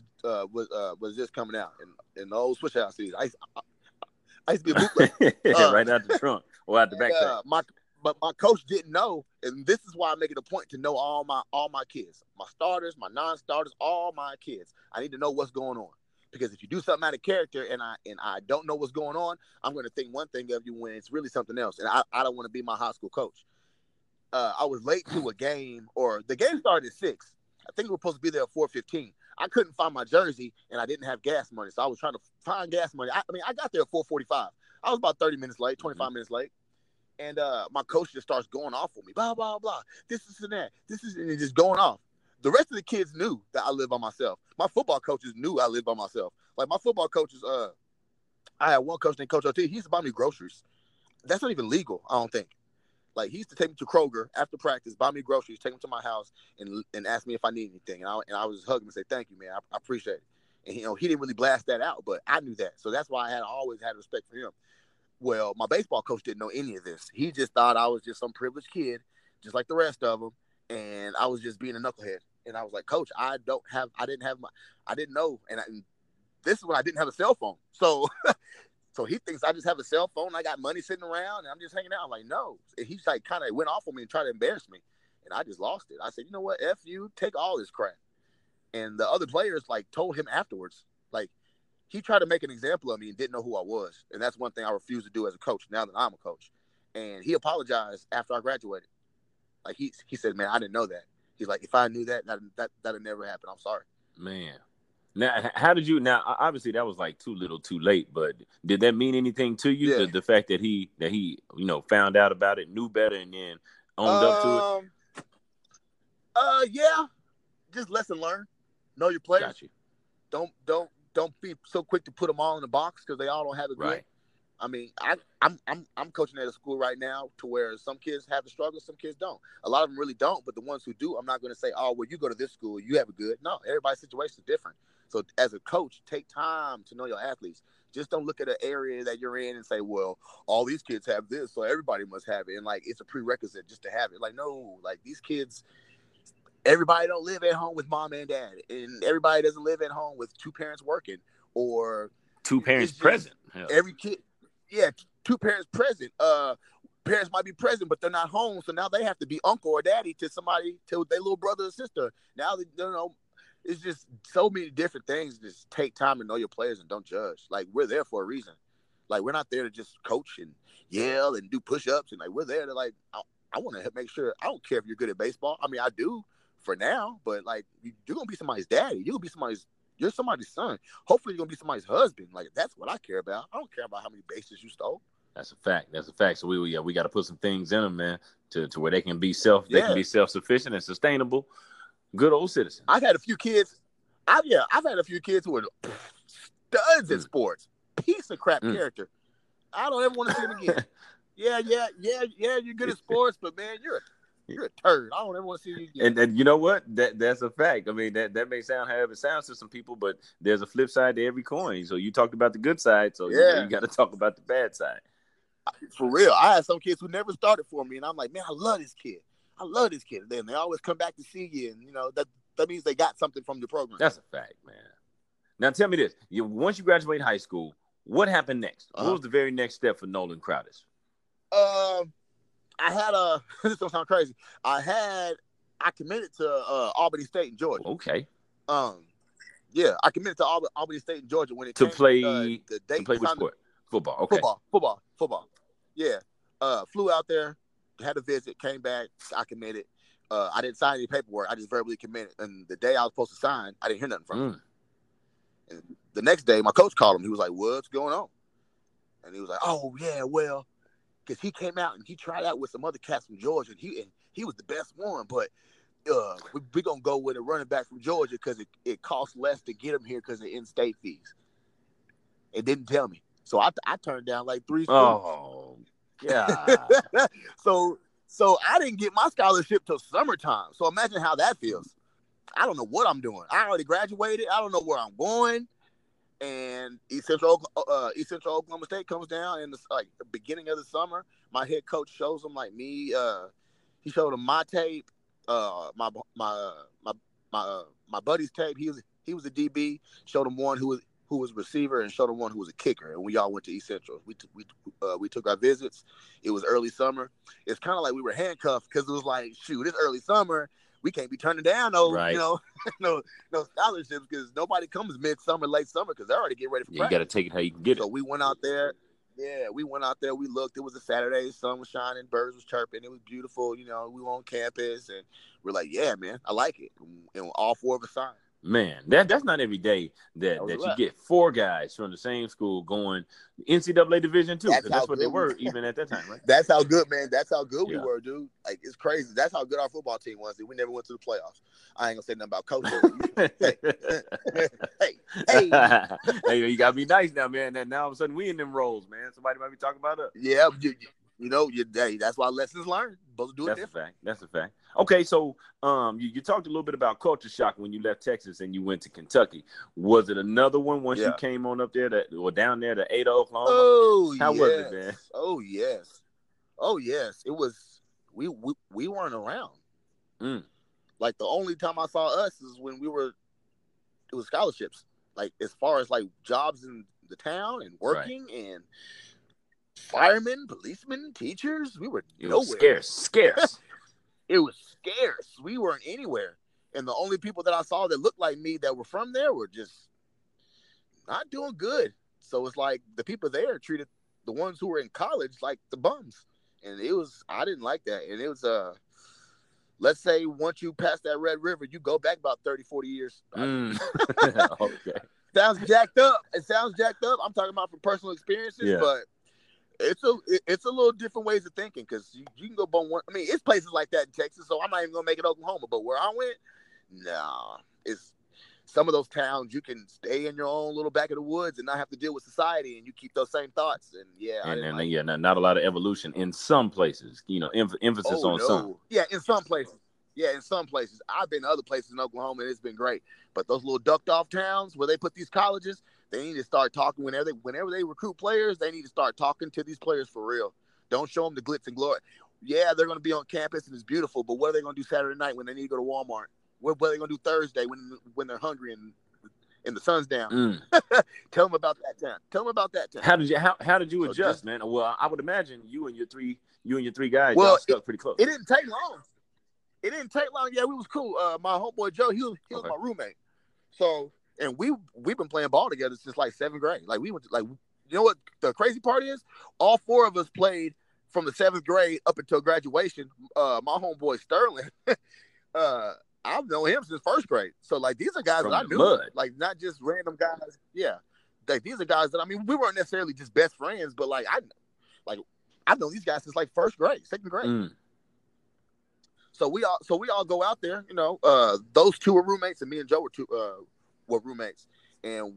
B: was just coming out, and the old switch house series. I used to be a bootleg.
A: Right out the trunk or out the backpack.
B: But my coach didn't know, and this is why I make it a point to know all my kids, my starters, my non-starters, all my kids. I need to know what's going on. Because if you do something out of character and I don't know what's going on, I'm going to think one thing of you when it's really something else. And I don't want to be my high school coach. I was late to a game, or the game started at 6. I think we were supposed to be there at 4:15. I couldn't find my jersey, and I didn't have gas money. So I was trying to find gas money. I got there at 4:45. I was about 30 minutes late, 25 minutes late. And my coach just starts going off on me, blah, blah, blah. This and that. And it's just going off. The rest of the kids knew that I lived by myself. My football coaches knew I lived by myself. Like my football coaches, I had one coach named Coach OT. He used to buy me groceries. That's not even legal, I don't think. Like he used to take me to Kroger after practice, buy me groceries, take me to my house, and ask me if I need anything. And I would just hug him and say, "Thank you, man. I appreciate it." And he didn't really blast that out, but I knew that, so that's why I always had respect for him. Well, my baseball coach didn't know any of this. He just thought I was just some privileged kid, just like the rest of them, and I was just being a knucklehead. And I was like, "Coach, I didn't know." And this is when I didn't have a cell phone, so. So he thinks I just have a cell phone. I got money sitting around, and I'm just hanging out. I'm like, no. And he's like, kind of went off on me and tried to embarrass me, and I just lost it. I said, you know what? F you, take all this crap. And the other players like told him afterwards, like he tried to make an example of me and didn't know who I was, and that's one thing I refuse to do as a coach. Now that I'm a coach, and he apologized after I graduated. Like he said, man, I didn't know that. He's like, if I knew that'd never happen. I'm sorry,
A: man. Now, how did you? Now, obviously, that was like too little, too late. But did that mean anything to you?
B: Yeah.
A: The fact that he found out about it, knew better, and then owned up to
B: it. Yeah. Just lesson learned. Know your players.
A: Got you.
B: Don't be so quick to put them all in the box because they all don't have it good.
A: Right.
B: I mean, I'm coaching at a school right now to where some kids have the struggle, some kids don't. A lot of them really don't, but the ones who do, I'm not going to say, oh, well, you go to this school, you have it good. No, everybody's situation is different. So as a coach, take time to know your athletes. Just don't look at an area that you're in and say, well, all these kids have this, so everybody must have it. And, like, it's a prerequisite just to have it. Like, no, like, these kids, everybody don't live at home with mom and dad. And everybody doesn't live at home with two parents working or
A: two parents present.
B: Every kid, yeah, two parents present. Parents might be present, but they're not home. So now they have to be uncle or daddy to somebody, to their little brother or sister. Now, it's just so many different things. Just take time to know your players and don't judge. Like, we're there for a reason. Like, we're not there to just coach and yell and do push-ups. And, like, we're there to, like, I want to make sure. I don't care if you're good at baseball. I mean, I do for now. But, like, you're going to be somebody's daddy. You're somebody's son. Hopefully, you're going to be somebody's husband. Like, that's what I care about. I don't care about how many bases you stole.
A: That's a fact. So we got to put some things in them, man, to where they can be self-sufficient and sustainable. Good old citizen.
B: I've had a few kids. I've had a few kids who were studs at sports. Piece of crap character. I don't ever want to see them again. Yeah. You're good at sports, but man, you're a turd. I don't ever want to see you again.
A: And you know what? That's a fact. I mean, that may sound however it sounds to some people, but there's a flip side to every coin. So you talked about the good side, so you got to talk about the bad side.
B: For real, I had some kids who never started for me, and I'm like, man, I love this kid. And then they always come back to see you, and that means they got something from the program.
A: That's a fact, man. Now tell me this: once you graduate high school, what happened next? What was the very next step for Nolan Crowdis?
B: I had this don't sound crazy. I committed to Albany State in Georgia.
A: Okay.
B: Yeah, I committed to Albany State in Georgia when it
A: to play which sport? Football. Okay.
B: Football. Yeah. Flew out there, had a visit, came back. I committed. I didn't sign any paperwork. I just verbally committed. And the day I was supposed to sign, I didn't hear nothing from him. And the next day, my coach called him. He was like, "What's going on?" And he was like, "Oh yeah, well, because he came out and he tried out with some other cats from Georgia, and he was the best one, but we're gonna go with a running back from Georgia because it costs less to get him here because of in-state fees." It didn't tell me, so I turned down like 3 students.
A: Oh, yeah.
B: So I didn't get my scholarship till summertime. So imagine how that feels. I don't know what I'm doing. I already graduated. I don't know where I'm going. And East Central Oklahoma State comes down in the beginning of the summer. My head coach shows them like me. He showed them my tape, my buddy's tape. He was a DB. Showed him one who was a receiver, and showed him one who was a kicker. And we all went to East Central. We took our visits. It was early summer. It's kind of like we were handcuffed because it was like, shoot, it's early summer. We can't be turning down no scholarships because nobody comes midsummer, late summer because they're already getting ready for practice.
A: You got to take it how you can get it.
B: So we went out there. Yeah, we went out there. We looked. It was a Saturday. Sun was shining. Birds was chirping. It was beautiful. We were on campus, and we're like, yeah, man, I like it. And all 4 of us signed.
A: Man, that's not every day that you get 4 guys from the same school going NCAA Division II, because that's what they were even at that time, right?
B: That's how good, man. That's how good we were, dude. Like, it's crazy. That's how good our football team was. We never went to the playoffs. I ain't gonna say nothing about coaching. hey,
A: you gotta be nice now, man. And now all of a sudden we in them roles, man. Somebody might be talking about us.
B: Yeah, that's why lessons learned. Both do it different.
A: That's a fact. Okay, so you talked a little bit about culture shock when you left Texas and you went to Kentucky. Was it another one once you came on up there down there to Ada, Oklahoma?
B: Oh,
A: how was it, man?
B: Oh yes. It was. We weren't around. Like, the only time I saw us is when it was scholarships. Like, as far as like jobs in the town and working and firemen, policemen, teachers, we were nowhere.
A: Scarce.
B: It was scarce. We weren't anywhere. And the only people that I saw that looked like me that were from there were just not doing good. So it's like the people there treated the ones who were in college like the bums. And I didn't like that. And it was, let's say once you pass that Red River, you go back about 30, 40 years.
A: Okay.
B: Sounds jacked up. It sounds jacked up. I'm talking about from personal experiences, but it's a little different ways of thinking, because you can go bone one. I mean, it's places like that in Texas, so I'm not even gonna make it Oklahoma. But where I went, it's some of those towns you can stay in your own little back of the woods and not have to deal with society, and you keep those same thoughts. And
A: not a lot of evolution in some places. Emphasis on some.
B: Yeah, in some places. I've been to other places in Oklahoma, and it's been great. But those little ducked off towns where they put these colleges, they need to start talking whenever they recruit players. They need to start talking to these players for real. Don't show them the glitz and glory. Yeah, they're going to be on campus and it's beautiful, but what are they going to do Saturday night when they need to go to Walmart? What are they going to do Thursday when they're hungry and the sun's down? Tell them about that time.
A: How did you adjust, man? Well, I would imagine you and your three guys y'all stuck pretty close.
B: It didn't take long. Yeah, we was cool. My homeboy Joe, he was my roommate. So, and we've been playing ball together since like 7th grade. Like, we went to, like, you know what the crazy part is? All 4 of us played from the 7th grade up until graduation. My homeboy Sterling, I've known him since 1st grade. So, like, these are guys that I knew, like, not just random guys. Yeah, like, these are guys that, I mean, we weren't necessarily just best friends, but like I've known these guys since like 1st grade, 2nd grade. So we all go out there. Those 2 were roommates, and me and Joe were roommates, and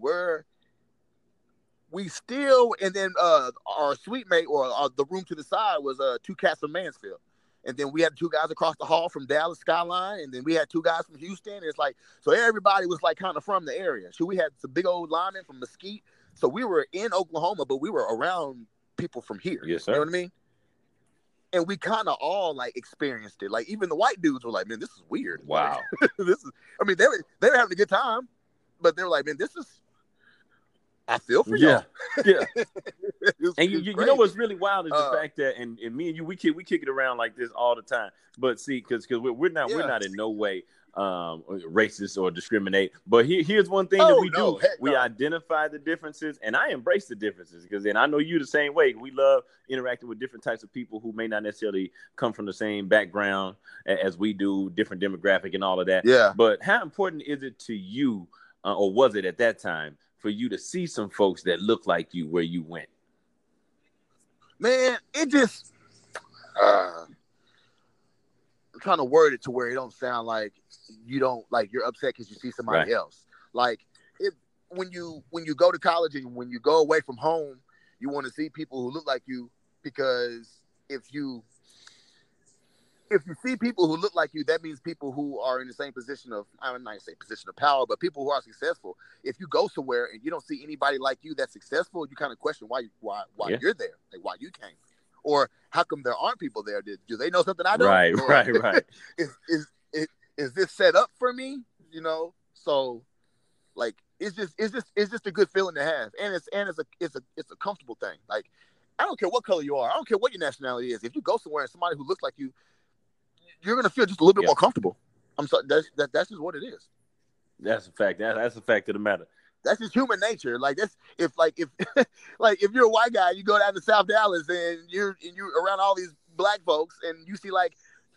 B: and then our suite mate or the room to the side was 2 cats from Mansfield. And then we had 2 guys across the hall from Dallas Skyline, and then we had 2 guys from Houston. And it's like, so everybody was like kind of from the area. So we had some big old linemen from Mesquite. So we were in Oklahoma, but we were around people from here.
A: Yes, sir.
B: You know what I mean? And we kind of all like experienced it. Like, even the white dudes were like, "Man, this is weird."
A: Wow.
B: I mean, they were having a good time, but they were like, "Man, I feel for
A: y'all." Yeah. And you
B: crazy.
A: know what's really wild is the fact that, and me and you, we kick it around like this all the time. But see, because we're not in no way racist or discriminate. But here's one thing that we do. We identify the differences, and I embrace the differences, because then I know you the same way. We love interacting with different types of people who may not necessarily come from the same background as we do, different demographic and all of that.
B: Yeah.
A: But how important is it to you, or was it at that time, for you to see some folks that look like you where you went?
B: Man, it just I'm trying to word it to where it don't sound like you're upset because you see somebody else. Like, when you go to college and when you go away from home, you want to see people who look like you, because if you see people who look like you, that means people who are in the same position of, I would not say position of power, but people who are successful. If you go somewhere and you don't see anybody like you that's successful, you kind of question why you're there, like why you came, or how come there aren't people there? Do they know something I don't?
A: Right.
B: Is this set up for me? So like it's just a good feeling to have, and it's a comfortable thing. Like, I don't care what color you are, I don't care what your nationality is. If you go somewhere and somebody who looks like you, you're gonna feel just a little bit more comfortable. I'm sorry, that's just what it is.
A: That's a fact. That's a fact of the matter.
B: That's just human nature. Like, that's if you're a white guy, you go down to South Dallas and you're around all these black folks and you see like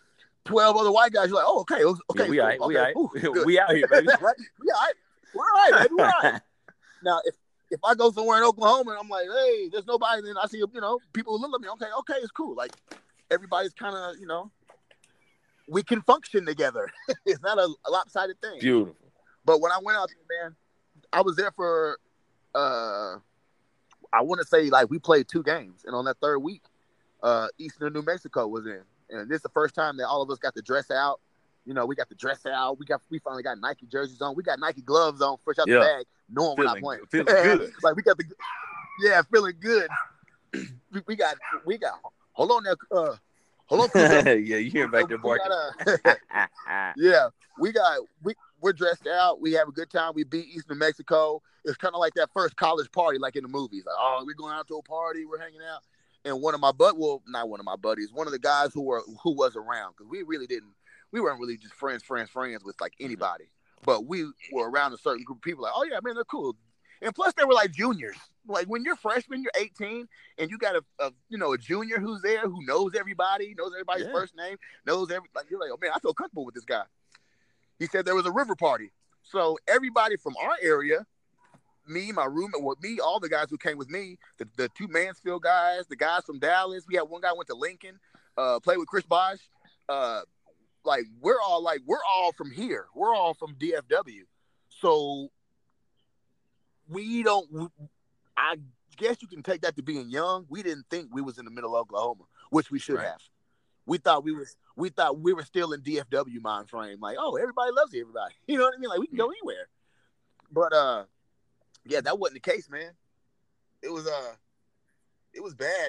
B: 12 other white guys. You're like, oh, okay, okay,
A: Yeah, we
B: cool,
A: all right. We
B: okay,
A: all right.
B: ooh,
A: We out here, baby.
B: right? Yeah, we're all right, baby. We're all right. Now, if I go somewhere in Oklahoma and I'm like, hey, there's nobody, then I see, people who look at me. Okay, it's cool. Like everybody's kind of, we can function together. It's not a lopsided thing.
A: Beautiful.
B: But when I went out there, man, I was there for, I want to say like we played 2 games, and on that third week, Eastern New Mexico was in, and this is the first time that all of us got to dress out. We got to dress out. We finally got Nike jerseys on. We got Nike gloves on, fresh out the bag, knowing we're not playing.
A: Feeling good.
B: Like we got feeling good. we got. Hold on now. Hold on.
A: Yeah, you hear back there barking.
B: Yeah, we're dressed out. We have a good time. We beat Eastern Mexico. It's kind of like that first college party, like in the movies. Like, oh, we're going out to a party. We're hanging out. And one of my not one of my buddies, one of the guys who was around, because we weren't really just friends with like anybody, but we were around a certain group of people. Like, oh yeah, man, they're cool. And plus, they were like juniors. Like when you're freshman, you're 18, and you got a junior who's there who knows everybody, knows everybody's first name, knows like you're like, oh man, I feel comfortable with this guy. He said there was a river party, so everybody from our area, me, my roommate, all the guys who came with me, the 2 Mansfield guys, the guys from Dallas. We had one guy went to Lincoln, played with Chris Bosh. Like we're all from here. We're all from DFW, so I guess you can take that to being young. We didn't think we was in the middle of Oklahoma, which we should have. We thought we were still in DFW mind frame. Like, oh, everybody loves everybody. You know what I mean? Like we can go anywhere. But yeah, that wasn't the case, man. It was bad.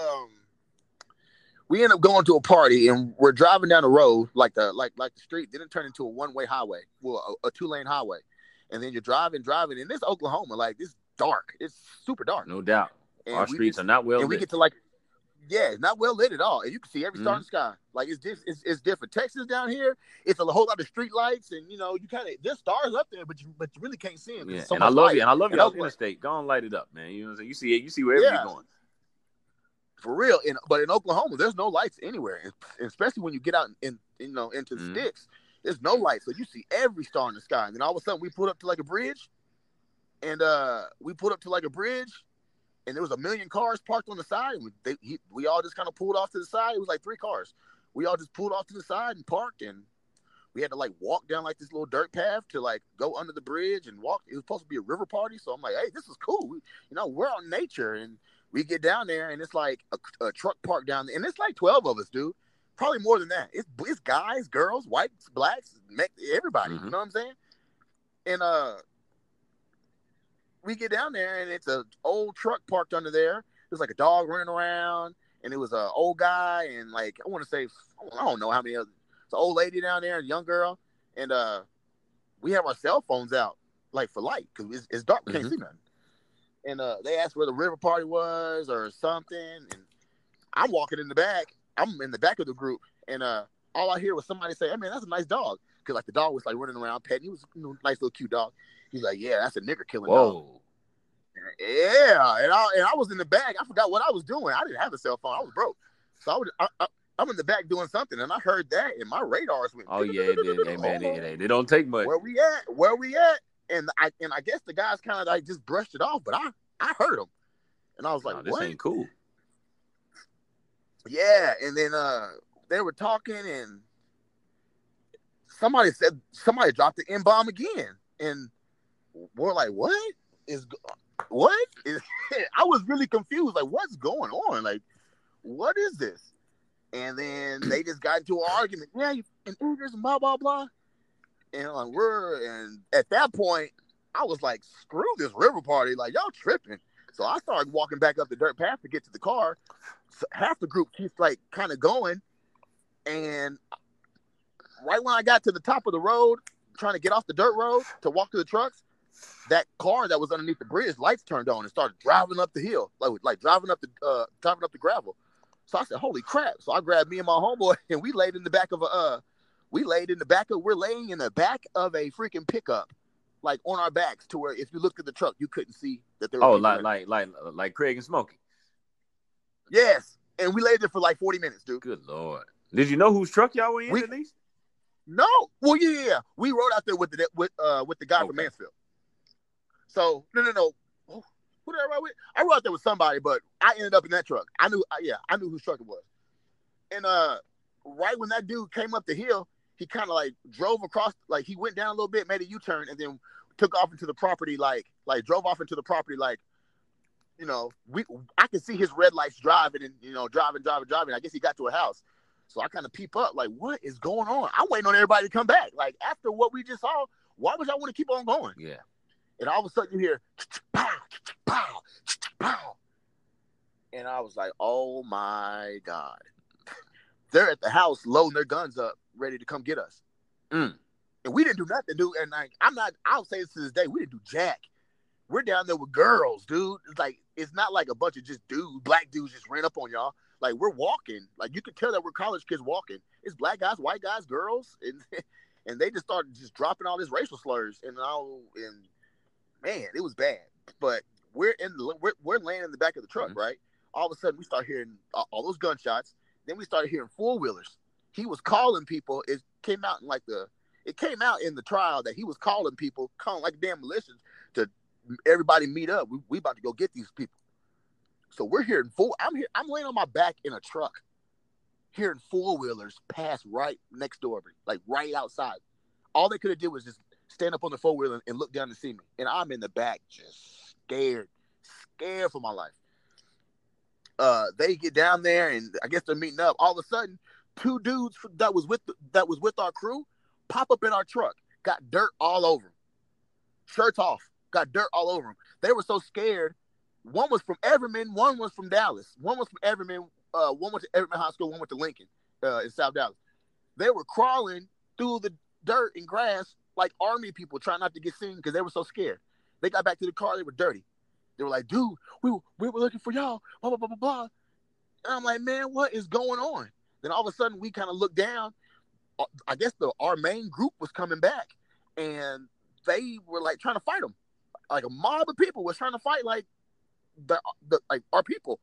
B: We ended up going to a party, and we're driving down the road like the street didn't turn into a one-way highway, well, a 2-lane highway, and then you're driving, and this Oklahoma, like it's dark, it's super dark,
A: no doubt.
B: And
A: our streets are not well lit.
B: And we get to it's not well lit at all, and you can see every star in the sky. Like it's different. Texas down here, it's a whole lot of street lights, and you kind of there's stars up there, but you really can't see them.
A: Yeah, and I love y'all interstate. Go on, light it up, man. You know what I'm saying? You see wherever you're going.
B: For real, but in Oklahoma, there's no lights anywhere, and especially when you get out into the sticks. There's no lights, so you see every star in the sky. And then all of a sudden, we pulled up to like a bridge, and there was a million cars parked on the side, and we all just kind of pulled off to the side. It was like 3 cars. We all just pulled off to the side and parked, and we had to walk down this little dirt path to go under the bridge and walk. It was supposed to be a river party, so I'm like, hey, this is cool. We're on nature, and we get down there, and it's like a truck parked down there, and it's like 12 of us, dude. Probably more than that. It's guys, girls, whites, blacks, everybody. You know what I'm saying? And we get down there, and it's an old truck parked under there. There's like a dog running around, and it was an old guy, and I want to say, I don't know how many others. It's an old lady down there, a young girl, and we have our cell phones out for light because it's dark, we can't see nothing. And they asked where the river party was or something. And I'm walking in the back. I'm in the back of the group. And all I hear was somebody say, hey, man, that's a nice dog. Because the dog was running around petting. He was a nice little cute dog. He's like, yeah, that's a nigger killing dog. Yeah. And I was in the back. I forgot what I was doing. I didn't have a cell phone. I was broke. So I'm in the back doing something. And I heard that. And my radars went.
A: Oh, yeah. Hey, man, they don't take much.
B: Where we at? And I guess the guys kind of just brushed it off, but I heard them, and I was like,
A: this
B: what?
A: Ain't cool.
B: Yeah, and then they were talking, and somebody dropped the N-bomb again, and we're like, what? I was really confused, what's going on? What is this? And then they just got into an argument. Yeah, and Ubers and blah blah blah. And at that point, I was like, screw this river party. Y'all tripping. So I started walking back up the dirt path to get to the car. So half the group keeps kind of going. And right when I got to the top of the road, trying to get off the dirt road to walk to the trucks, that car that was underneath the bridge, lights turned on and started driving up the hill, driving up the gravel. So I said, holy crap. So I grabbed me and my homeboy, and we laid in the back of we're laying in the back of a freaking pickup, on our backs, to where if you looked at the truck, you couldn't see that there were
A: like Craig and Smokey.
B: Yes. And we laid there for 40 minutes, dude.
A: Good Lord. Did you know whose truck y'all were in
B: We
A: at least?
B: no, well, yeah. We rode out there with the guy from Mansfield. So no. Who did I ride with? I rode out there with somebody, but I ended up in that truck. I knew whose truck it was. And right when that dude came up the hill, he kind of like drove across, like he went down a little bit, made a U-turn, and then took off into the property, like drove off into the property, like, you know, I could see his red lights driving and, you know, driving. I guess he got to a house. So I kind of peep up, like, what is going on? I'm waiting on everybody to come back. Like, after what we just saw, why would y'all want to keep on going?
A: Yeah.
B: And all of a sudden you hear, pow, pow, pow. And I was like, oh my God. They're at the house loading their guns up, ready to come get us. And we didn't do nothing, dude. And like, I'll say this to this day, we didn't do jack. We're down there with girls, dude. It's like, it's not like a bunch of just dudes, black dudes just ran up on y'all. Like, we're walking. Like, you could tell that we're college kids walking. It's black guys, white guys, girls. And they just started just dropping all this racial slurs. And man, it was bad. But we're laying in the back of the truck, right? All of a sudden, we start hearing all those gunshots. Then we started hearing four-wheelers. He was calling people. It came out in the trial that he was calling people, calling like damn militias to everybody meet up. We about to go get these people. So we're hearing I'm laying on my back in a truck, hearing four-wheelers pass right next door, like right outside. All they could have did was just stand up on the four-wheeler and look down to see me. And I'm in the back just scared for my life. They get down there and I guess they're meeting up. All of a sudden, two dudes that was with our crew pop up in our truck, got dirt all over them. Shirts off, got dirt all over them. They were so scared. One was from Everman, one was from Dallas. One was from Everman, one went to Everman High School, one went to Lincoln in South Dallas. They were crawling through the dirt and grass like army people trying not to get seen because they were so scared. They got back to the car, they were dirty. They were like, dude, we were looking for y'all, blah, blah, blah, blah, blah. And I'm like, man, what is going on? Then all of a sudden, we kind of looked down. I guess our main group was coming back, and they were like trying to fight them. Like a mob of people was trying to fight like our people.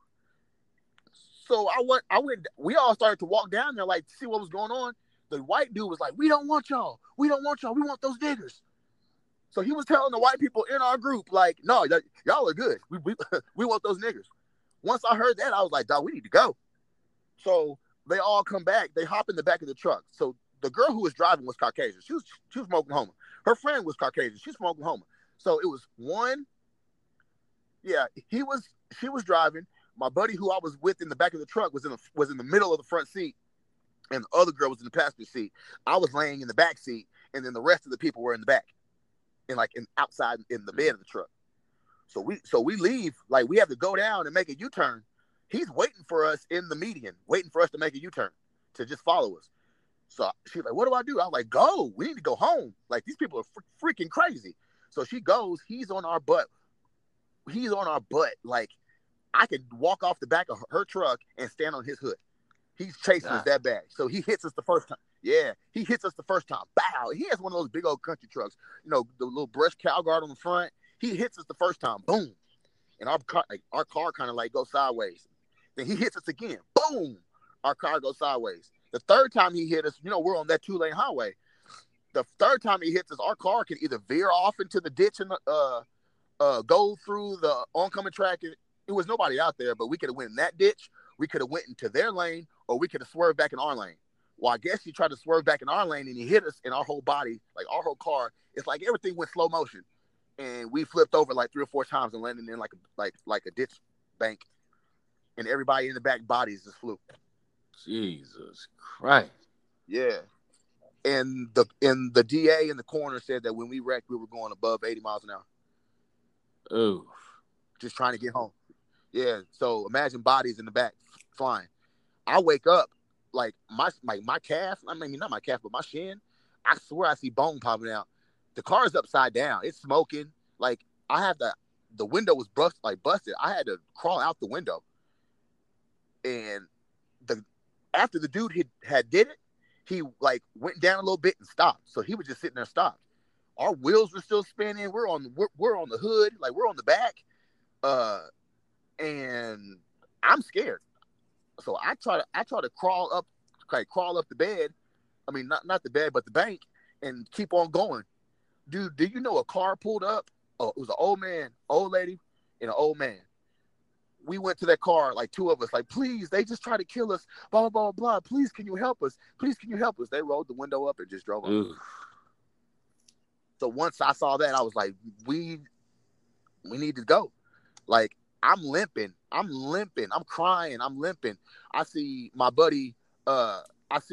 B: So we all started to walk down there like to see what was going on. The white dude was like, we don't want y'all. We want those niggers. So he was telling the white people in our group, like, no, y'all are good. We want those niggers. Once I heard that, I was like, dog, we need to go. So they all come back. They hop in the back of the truck. So the girl who was driving was Caucasian. She was from Oklahoma. Her friend was Caucasian. She's from Oklahoma. So it was one. Yeah, she was driving. My buddy who I was with in the back of the truck was in the middle of the front seat, and the other girl was in the passenger seat. I was laying in the back seat, and then the rest of the people were in the back, and outside in the bed of the truck. So we leave, like we have to go down and make a U-turn. He's waiting for us in the median, waiting for us to make a U-turn to just follow us. So she's like, what do I do? I was like, go. We need to go home. Like, these people are freaking crazy. So she goes. He's on our butt. Like, I could walk off the back of her truck and stand on his hood. He's chasing us that bad. So he hits us the first time. Yeah, he hits us the first time. Bow. He has one of those big old country trucks. You know, the little brush cow guard on the front. He hits us the first time. Boom. And our car kind of like goes sideways. Then he hits us again. Boom. Our car goes sideways. The third time he hit us, you know, we're on that 2-lane highway. The third time he hits us, our car can either veer off into the ditch and go through the oncoming track. It was nobody out there, but we could have went in that ditch. We could have went into their lane, or we could have swerved back in our lane. Well, I guess he tried to swerve back in our lane, and he hit us in our whole body, like our whole car. It's like everything went slow motion, and we flipped over like 3 or 4 times and landed in like a ditch bank, and everybody in the back bodies just flew.
A: Jesus Christ!
B: Yeah, and the DA in the corner said that when we wrecked, we were going above 80 miles an hour.
A: Oh,
B: just trying to get home. Yeah, so imagine bodies in the back flying. I wake up like my calf. I mean, not my calf, but my shin. I swear I see bone popping out. The car is upside down. It's smoking. Like I have the window was busted. I had to crawl out the window. And after the dude had did it, he like went down a little bit and stopped. So he was just sitting there stopped. Our wheels were still spinning. We're on the hood, like we're on the back. And I'm scared. So I try to crawl like crawl up the bed. I mean, not the bed, but the bank, and keep on going. Dude, do you know a car pulled up? Oh, it was an old man, old lady, and an old man. We went to that car, like two of us, like, please, they just tried to kill us, blah, blah, blah, blah. Please, can you help us? Please, can you help us? They rolled the window up and just drove off. So once I saw that, I was like, we need to go. Like, I'm limping, I'm crying, I'm limping. I see my buddy, I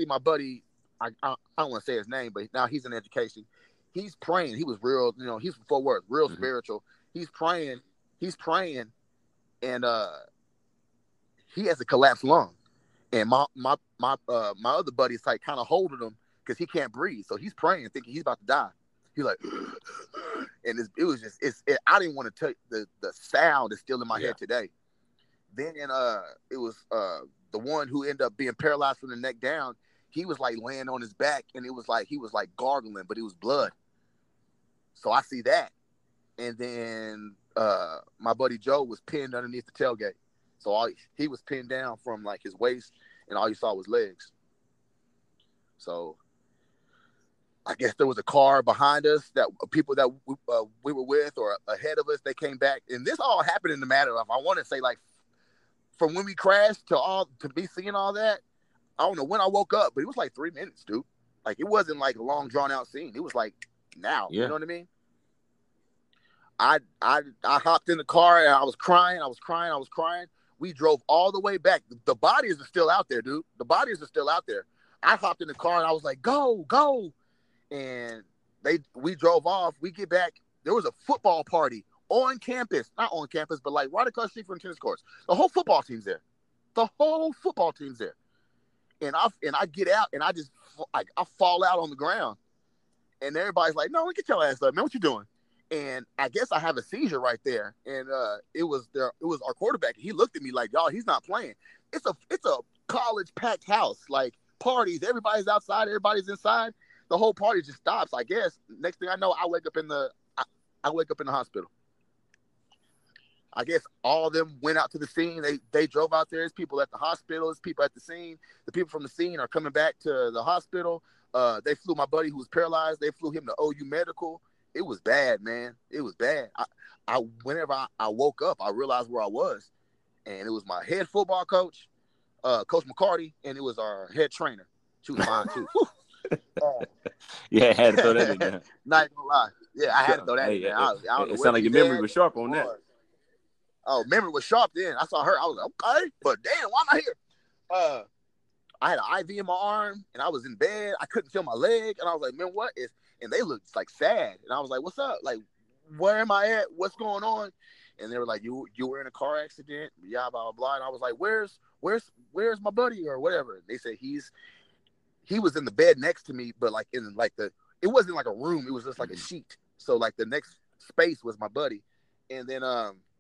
B: don't want to say his name, but now he's in education. He's praying. He was real, he's from Fort Worth, real spiritual. He's praying, and he has a collapsed lung. And my other buddy's like kind of holding him because he can't breathe. So he's praying, thinking he's about to die. He's like, and it was just, I didn't want to tell you, the sound is still in my head today. Then it was the one who ended up being paralyzed from the neck down. He was like laying on his back, and it was like he was like gargling, but it was blood. So I see that, and then my buddy Joe was pinned underneath the tailgate. So he was pinned down from like his waist, and all you saw was legs. So I guess there was a car behind us that people that we were with or ahead of us, they came back. And this all happened in the matter of, I want to say, like, from when we crashed to be seeing all that, I don't know when I woke up, but it was like 3 minutes, dude. Like, it wasn't like a long drawn out scene. It was like now, you know what I mean? I hopped in the car and I was crying. We drove all the way back. The bodies are still out there, dude. The bodies are still out there. I hopped in the car and I was like, go. And we drove off. We get back. There was a football party on campus. Not on campus, but like right across the street from the tennis courts. The whole football team's there. And I get out and I fall out on the ground. And everybody's like, no, get your ass up, man. What you doing? And I guess I have a seizure right there. And it was our quarterback. He looked at me like, y'all, he's not playing. It's a college packed house, like parties. Everybody's outside. Everybody's inside. The whole party just stops. I guess next thing I know, I wake up in the hospital. I guess all of them went out to the scene. They drove out there. There's people at the hospital. There's people at the scene. The people from the scene are coming back to the hospital. They flew my buddy who was paralyzed. They flew him to OU Medical. It was bad, man. It was bad. Whenever I woke up, I realized where I was. And it was my head football coach, Coach McCarty, and it was our head trainer. She was fine, too.
A: Yeah, I had to throw that in there.
B: Not gonna lie. Yeah, I had to throw that in there. I don't know.
A: It sounded like your memory was sharp on that.
B: Oh, memory was sharp then. I saw her. I was like, okay, but damn, why am I here? I had an IV in my arm, and I was in bed. I couldn't feel my leg, and I was like, man, what is? And they looked like sad, and I was like, what's up? Like, where am I at? What's going on? And they were like, you were in a car accident, blah blah blah. And I was like, where's my buddy or whatever? And they said he was in the bed next to me, but like in like it wasn't like a room, it was just like a sheet. So like the next space was my buddy. And then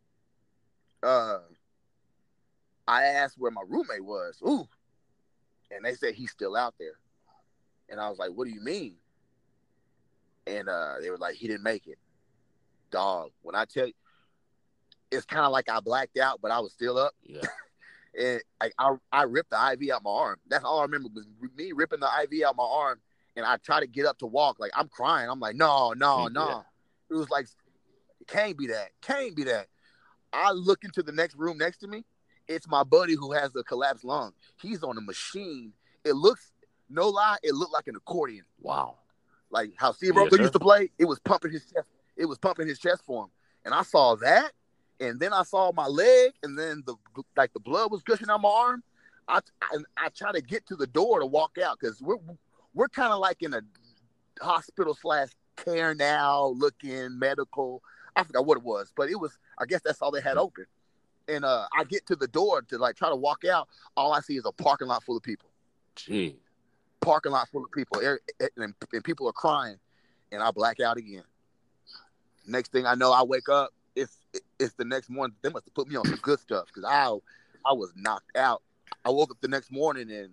B: I asked where my roommate was. Ooh. And they said he's still out there. And I was like, what do you mean? And they were like, he didn't make it. Dog, when I tell you, it's kind of like I blacked out, but I was still up.
A: Yeah.
B: And I ripped the IV out my arm. That's all I remember was me ripping the IV out my arm. And I tried to get up to walk. Like, I'm crying. I'm like, no.
A: Yeah.
B: It was like, it can't be that. I look into the next room next to me. It's my buddy who has a collapsed lung. He's on a machine. It looks, no lie, it looked like an accordion.
A: Wow.
B: Like how Steve Roker used to play. It was pumping his chest. It was pumping his chest for him. And I saw that. And then I saw my leg, and then the blood was gushing out my arm. I try to get to the door to walk out because we're kind of like in a hospital / care now looking medical. I forgot what it was, but it was. I guess that's all they had open. And I get to the door to like try to walk out. All I see is a parking lot full of people.
A: Gee.
B: Parking lot full of people, and people are crying, and I black out again. Next thing I know, I wake up. It's the next morning. They must have put me on some good stuff because I was knocked out. I woke up the next morning and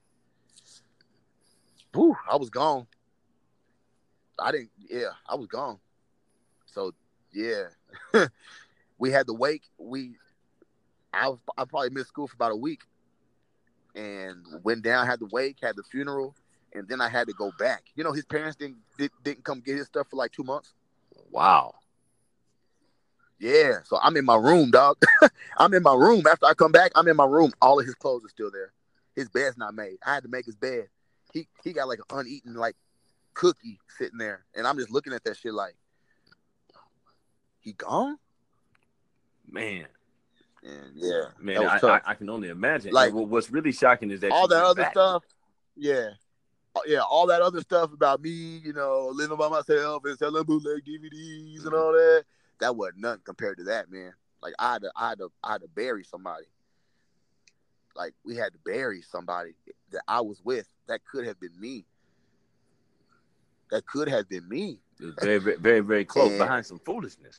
B: I was gone. I was gone. So yeah, we had the wake. I probably missed school for about a week. and went down, had the wake, had the funeral, and then I had to go back. You know, his parents didn't come get his stuff for like 2 months.
A: Wow.
B: Yeah, so I'm in my room, dog. I'm in my room. After I come back, I'm in my room. All of his clothes are still there. His bed's not made. I had to make his bed. He got like an uneaten like cookie sitting there, and I'm just looking at that shit like, he gone?
A: Man.
B: And yeah,
A: man, I can only imagine.
B: Like,
A: what's really shocking is that
B: all that other
A: back.
B: stuff. Yeah, all that other stuff about me, you know, living by myself and selling bootleg DVDs and all that. That wasn't nothing compared to that, man. Like I had to bury somebody. Like we had to bury somebody that I was with. That could have been me. That could have been me.
A: It was very, very, very, very close, behind some foolishness.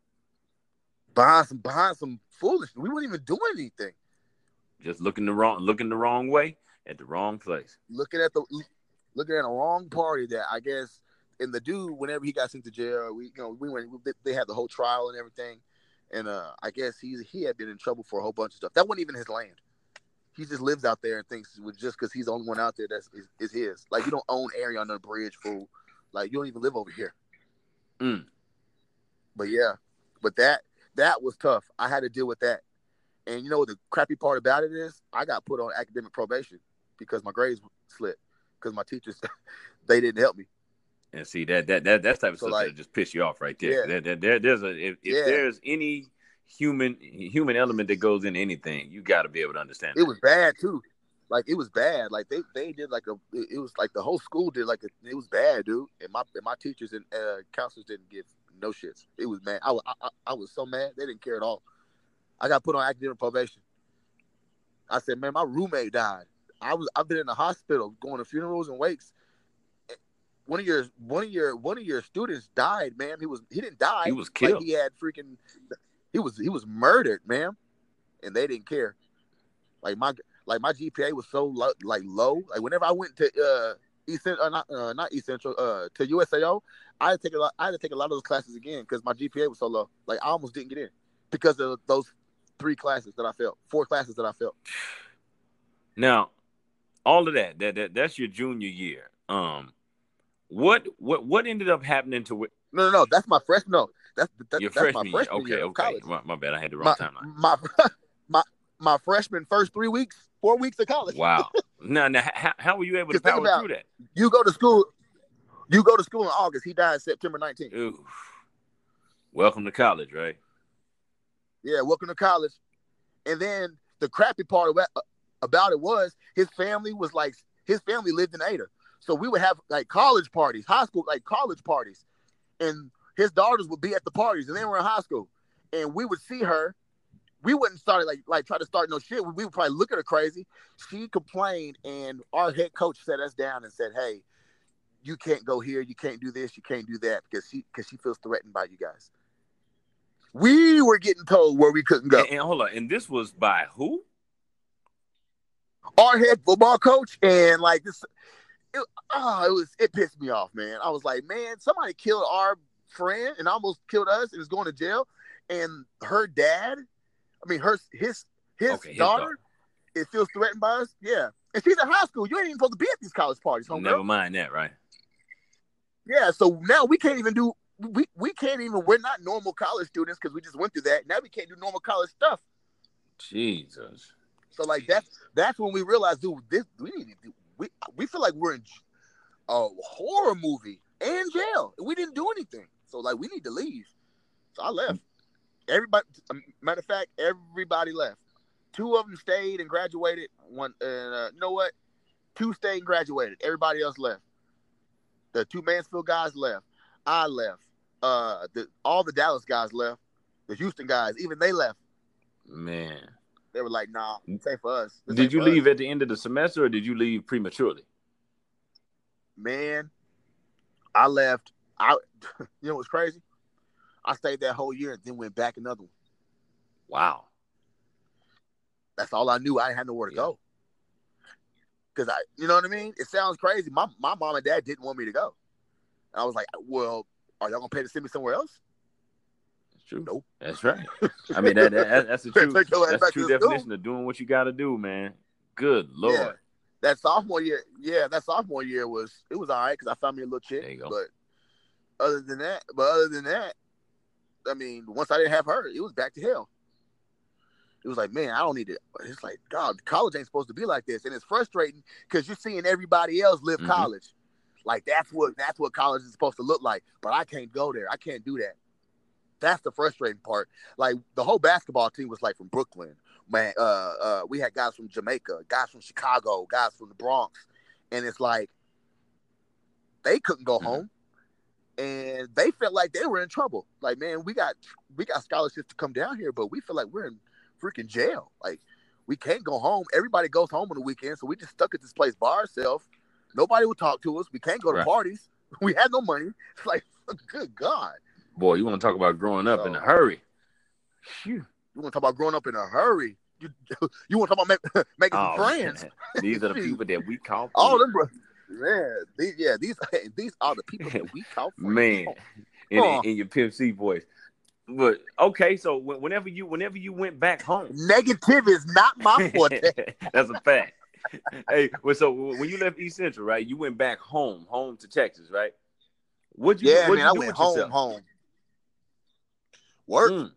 B: Behind some foolishness. We weren't even doing anything.
A: Just looking the wrong way at the wrong place.
B: Looking at a wrong party that I guess. And the dude, whenever he got sent to jail, they had the whole trial and everything. And I guess he had been in trouble for a whole bunch of stuff. That wasn't even his land. He just lives out there and thinks just because he's the only one out there is his. Like, you don't own area under the bridge, fool. Like, you don't even live over here.
A: Mm.
B: But yeah, that was tough. I had to deal with that. And you know what the crappy part about it is? I got put on academic probation because my grades slipped. Because my teachers, they didn't help me.
A: And see that type of stuff that just piss you off right there.
B: Yeah.
A: There's any human element that goes in anything, you got to be able to understand.
B: It was bad too. Like it was bad. Like they did like it was like the whole school did like it was bad, dude. And my teachers and counselors didn't give no shits. It was mad. I was so mad. They didn't care at all. I got put on academic probation. I said, man, my roommate died. I've been in the hospital going to funerals and wakes. One of your students died, man. He didn't die.
A: He was killed.
B: Like he was murdered, man. And they didn't care. Like my GPA was so low. Like whenever I went to not East Central, to USAO, I had to take a lot of those classes again because my GPA was so low. Like I almost didn't get in because of those 4 classes that I failed.
A: Now, all of that's your junior year. What ended up happening to it?
B: No. That's my freshman. No, that's
A: freshman
B: my freshman
A: year.
B: year of college.
A: My bad. I had the wrong timeline.
B: My freshman first 4 weeks of college.
A: Wow. Now, how were you able to power through that?
B: You go to school in August. He died September 19th.
A: Ooh. Welcome to college, right?
B: Yeah, welcome to college. And then the crappy part about it was his family lived in Ada. So we would have like college parties, high school, like college parties. And his daughters would be at the parties and they were in high school. And we would see her. We wouldn't start like try to start no shit. We would probably look at her crazy. She complained and our head coach sat us down and said, hey, you can't go here. You can't do this. You can't do that because she feels threatened by you guys. We were getting told where we couldn't go.
A: And hold on. And this was by who?
B: Our head football coach. And like this, it pissed me off, man. I was like, man, somebody killed our friend and almost killed us and is going to jail. And her dad, his daughter, it feels threatened by us. Yeah. And she's in high school. You ain't even supposed to be at these college parties, homegirl.
A: Never mind that, right?
B: Yeah. So now we can't even do. We're not normal college students because we just went through that. Now we can't do normal college stuff.
A: Jesus.
B: So like that's when we realized, dude, we feel like we're in a horror movie and jail. We didn't do anything. So like we need to leave. So I left. Everybody, matter of fact, everybody left. 2 of them stayed and graduated. One, you know what? 2 stayed and graduated. Everybody else left. The 2 Mansfield guys left. I left. All the Dallas guys left. The Houston guys, even they left.
A: Man,
B: they were like, "Nah, it's ain't for us."
A: Did you leave at the end of the semester, or did you leave prematurely?
B: Man, I left. You know what's crazy? I stayed that whole year and then went back another one.
A: Wow.
B: That's all I knew. I didn't have nowhere to go. Because you know what I mean? It sounds crazy. My mom and dad didn't want me to go. And I was like, well, are y'all going to pay to send me somewhere else?
A: That's true.
B: Nope.
A: That's right. I mean, that's the true, that's the true definition of doing what you got to do, man. Good Lord.
B: Yeah. That sophomore year was all right because I found me a little chick.
A: There you go.
B: But other than that, I mean, once I didn't have her, it was back to hell. It was like, man, I don't need it. It's like, God, college ain't supposed to be like this, and it's frustrating because you're seeing everybody else live college. Like that's what college is supposed to look like. But I can't go there. I can't do that. That's the frustrating part. Like the whole basketball team was like from Brooklyn. Man, we had guys from Jamaica, guys from Chicago, guys from the Bronx, and it's like they couldn't go home, and they felt like they were in trouble. Like, man, we got scholarships to come down here, but we feel like we're in freaking jail. Like, we can't go home. Everybody goes home on the weekend, so we just stuck at this place by ourselves. Nobody would talk to us. We can't go to parties. We had no money. It's like, good God.
A: Boy, you want to talk about growing up in a hurry.
B: Phew. You want to talk about growing up in a hurry. You want to talk about making some friends.
A: These are the people that we call friends.
B: Oh, them bro. Yeah, these are the people that we call friends.
A: Man, in your Pimp C voice. But okay, so whenever you went back home,
B: negative is not my forte.
A: That's a fact. Hey, so when you left East Central, right? You went back home to Texas, right? What'd you do
B: I went home. Worked.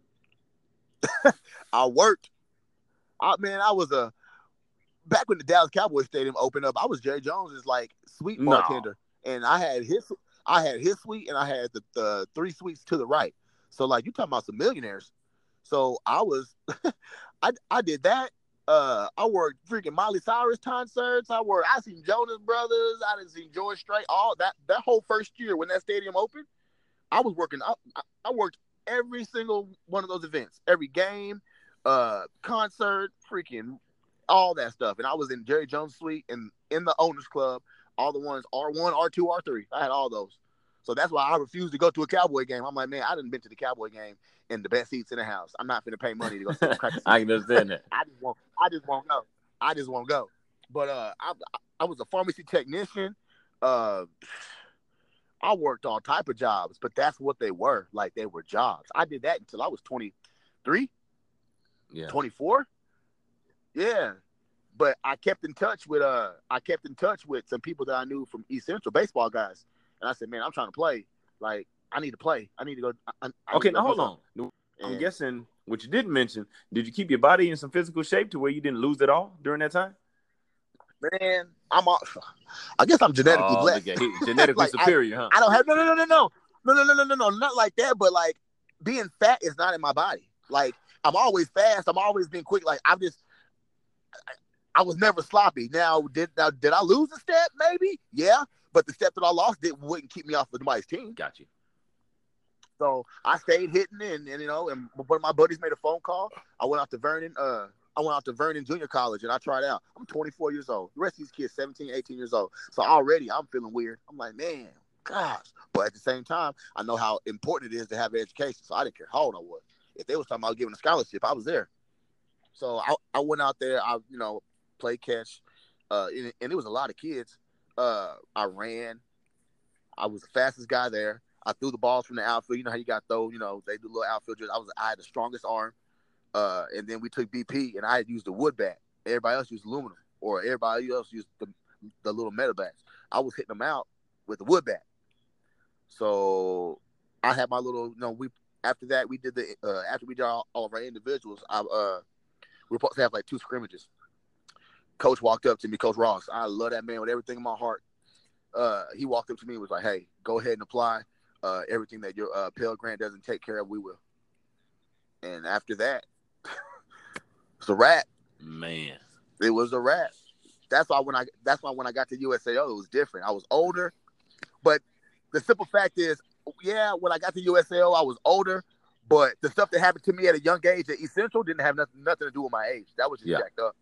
B: I worked. I was back when the Dallas Cowboys Stadium opened up. I was Jerry Jones's like suite bartender, and I had his suite, and I had the 3 suites to the right. So like you talking about some millionaires. So I was, I did that. I worked freaking Miley Cyrus concerts. I seen Jonas Brothers. I done seen George Strait. All that whole first year when that stadium opened, I was working. I worked every single one of those events, every game, concert, freaking all that stuff. And I was in Jerry Jones' suite and in the Owners Club, all the ones R1, R2, R3. I had all those. So that's why I refused to go to a Cowboy game. I'm like, man, I done been to the Cowboy game in the best seats in the house. I'm not finna pay money to go sit and crack the seats.
A: I can understand that.
B: I just won't go. But I was a pharmacy technician. I worked all type of jobs, but that's what they were. Like they were jobs. I did that until I was 23. Yeah. 24. Yeah. But I kept in touch with some people that I knew from East Central, baseball guys. And I said, man, I'm trying to play. Like, I need to play. I need to go.
A: Okay, now hold on. I'm guessing what you didn't mention, did you keep your body in some physical shape to where you didn't lose it all during that time?
B: Man, I guess I'm genetically blessed.
A: Genetically like, superior, huh?
B: I don't have no, not like that. But like being fat is not in my body. Like I'm always fast. I'm always been quick. Like I was never sloppy. Now did I lose a step? Maybe, yeah. But the step that I lost wouldn't keep me off of nobody's team.
A: Got you.
B: So I stayed hitting, and and one of my buddies made a phone call. I went out to Vernon Junior College, and I tried out. I'm 24 years old. The rest of these kids, 17, 18 years old. So already I'm feeling weird. I'm like, man, gosh. But at the same time, I know how important it is to have an education. So I didn't care how old I was. If they was talking about giving a scholarship, I was there. So I went out there. I played catch, and it was a lot of kids. I ran. I was the fastest guy there. I threw the balls from the outfield. You know how you got those, they do little outfield drills. I had the strongest arm. And then we took BP, and I had used the wood bat. Everybody else used aluminum, or everybody else used the little metal bats. I was hitting them out with the wood bat. So I had my little, after that we did after we did all of our individuals, we were supposed to have like 2 scrimmages. Coach walked up to me, Coach Ross. I love that man with everything in my heart. He walked up to me and was like, hey, go ahead and apply. Everything that your Pell Grant doesn't take care of, we will. And after that, it's a wrap.
A: Man,
B: it was a wrap. That's why when I got to USAO, it was different. I was older, but the simple fact is, yeah, when I got to USAO, I was older, but the stuff that happened to me at a young age at East Central didn't have nothing to do with my age. That was just jacked up.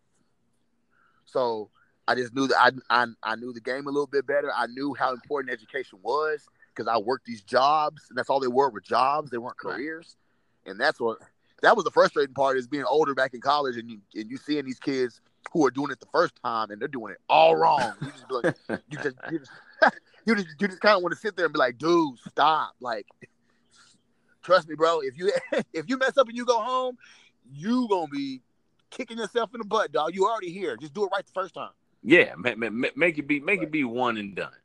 B: So I just knew that I knew the game a little bit better. I knew how important education was because I worked these jobs, and that's all they were jobs. They weren't careers, and that was the frustrating part is being older back in college and you seeing these kids who are doing it the first time and they're doing it all wrong. You just be like, you just kind of want to sit there and be like, dude, stop. Like, trust me, bro. If you mess up and you go home, you gonna be kicking yourself in the butt, dog. You already here. Just do it right the first time.
A: Yeah, make it be one and done.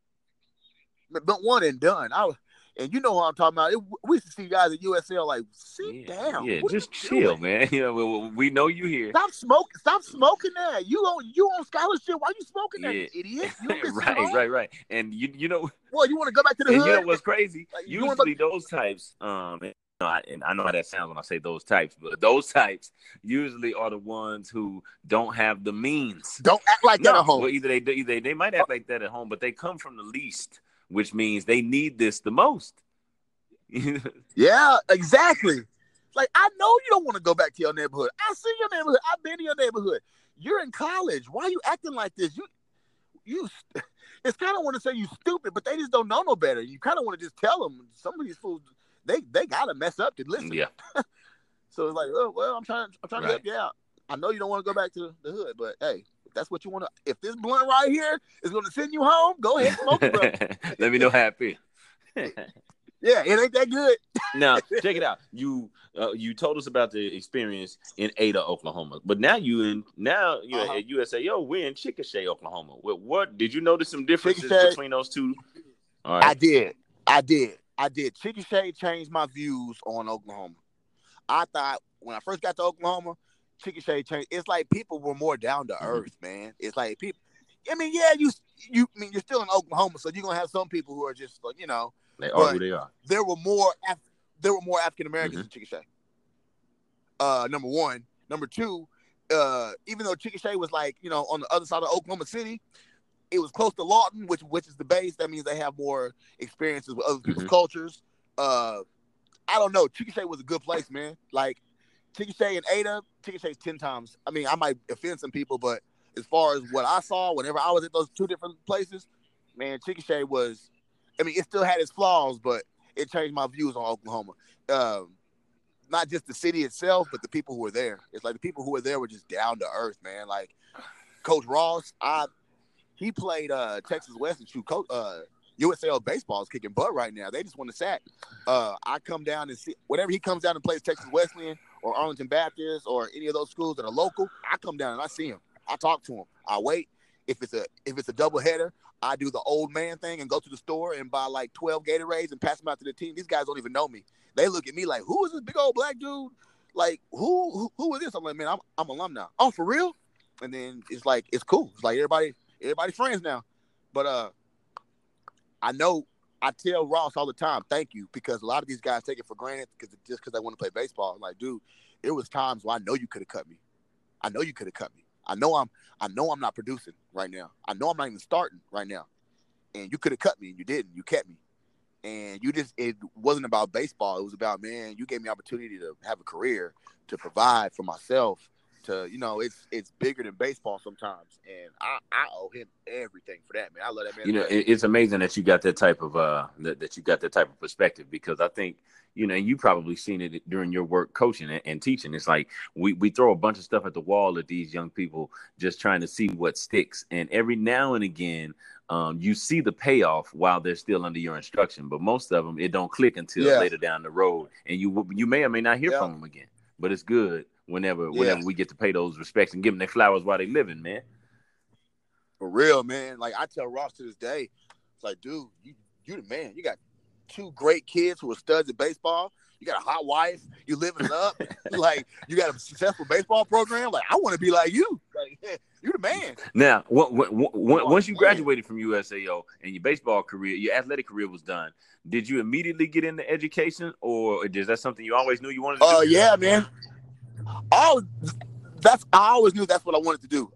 B: But one and done. And you know what I'm talking about. We used to see guys at USL like, sit down.
A: Yeah,
B: what
A: just chill, man. You know, we know you here.
B: Stop smoking that. You on scholarship. Why you smoking that, you idiot? You
A: right. And you know,
B: well, you want to go back to the hood?
A: You know what's crazy?
B: Like,
A: usually those types, and I know how that sounds when I say those types, but those types usually are the ones who don't have the means.
B: Don't act like that at home.
A: Well, either they might act like that at home, but they come from the least, which means they need this the most.
B: Yeah, exactly. Like, I know you don't want to go back to your neighborhood. I see your neighborhood. I've been to your neighborhood. You're in college. Why are you acting like this? You. It's kind of want to say you stupid, but they just don't know no better. You kind of want to just tell them. Some of these fools, they gotta mess up to listen.
A: Yeah.
B: So it's like, oh well, I'm trying to help you out. I know you don't want to go back to the hood, but hey, if that's what you want to. If this blunt right here is going to send you home, go ahead and smoke it, bro.
A: Let me know how it feels.
B: Yeah, it ain't that good.
A: Now, check it out. You told us about the experience in Ada, Oklahoma, but now you're at USAO. We're in Chickasha, Oklahoma. What did you notice some differences between those two?
B: All right. I did. Chickasha changed my views on Oklahoma. I thought when I first got to Oklahoma, Chickasha changed. It's like people were more down to earth, man. It's like people. I mean, yeah, you're still in Oklahoma, so you're gonna have some people who are just like, you know.
A: They are who they are.
B: There were more African Americans in Chickasha. Number one. Number two, even though Chickasha was like, you know, on the other side of Oklahoma City, it was close to Lawton, which is the base. That means they have more experiences with other people's cultures. I don't know. Chickasha was a good place, man. Like Chickasha and Ada, Chickasha is 10 times. I mean, I might offend some people, but as far as what I saw, whenever I was at those two different places, man, Chickasha was. I mean, it still had its flaws, but it changed my views on Oklahoma. Not just the city itself, but the people who were there. It's like the people who were there were just down to earth, man. Like Coach Ross, he played Texas Western. USL baseball is kicking butt right now. They just won the sack. I come down and see whenever he comes down and plays Texas Wesleyan or Arlington Baptist or any of those schools that are local. I come down and I see him. I talk to him. I wait. If it's a doubleheader, I do the old man thing and go to the store and buy like 12 Gatorades and pass them out to the team. These guys don't even know me. They look at me like, who is this big old black dude? Like, who is this? I'm like, man, I'm alum now. Oh, for real? And then it's like, it's cool. It's like everybody friends now. But I know I tell Ross all the time, thank you, because a lot of these guys take it for granted because they want to play baseball. I'm like, dude, it was times where I know you could have cut me. I know you could have cut me. I know I'm not producing right now. I know I'm not even starting right now. And you could have cut me and you didn't. You kept me. And it wasn't about baseball. It was about, man, you gave me opportunity to have a career, to provide for myself, to, you know, it's bigger than baseball sometimes. And I owe him everything for that, man. I love that man.
A: You know, it's amazing that you got that type of perspective, because I think, you know, you probably seen it during your work coaching and teaching. It's like we throw a bunch of stuff at the wall at these young people just trying to see what sticks. And every now and again, you see the payoff while they're still under your instruction. But most of them, it don't click until later down the road. And you may or may not hear from them again. But it's good whenever we get to pay those respects and give them their flowers while they're living, man.
B: For real, man. Like, I tell Ross to this day, it's like, dude, you the man. You got 2 great kids who are studs at baseball. You got a hot wife. You living it up. Like, you got a successful baseball program. Like, I want to be like you. Like, you the man.
A: Now, once you graduated from USAO and your baseball career, your athletic career was done, did you immediately get into education, or is that something you always knew you wanted to do?
B: Yeah, man. I always knew that's what I wanted to do.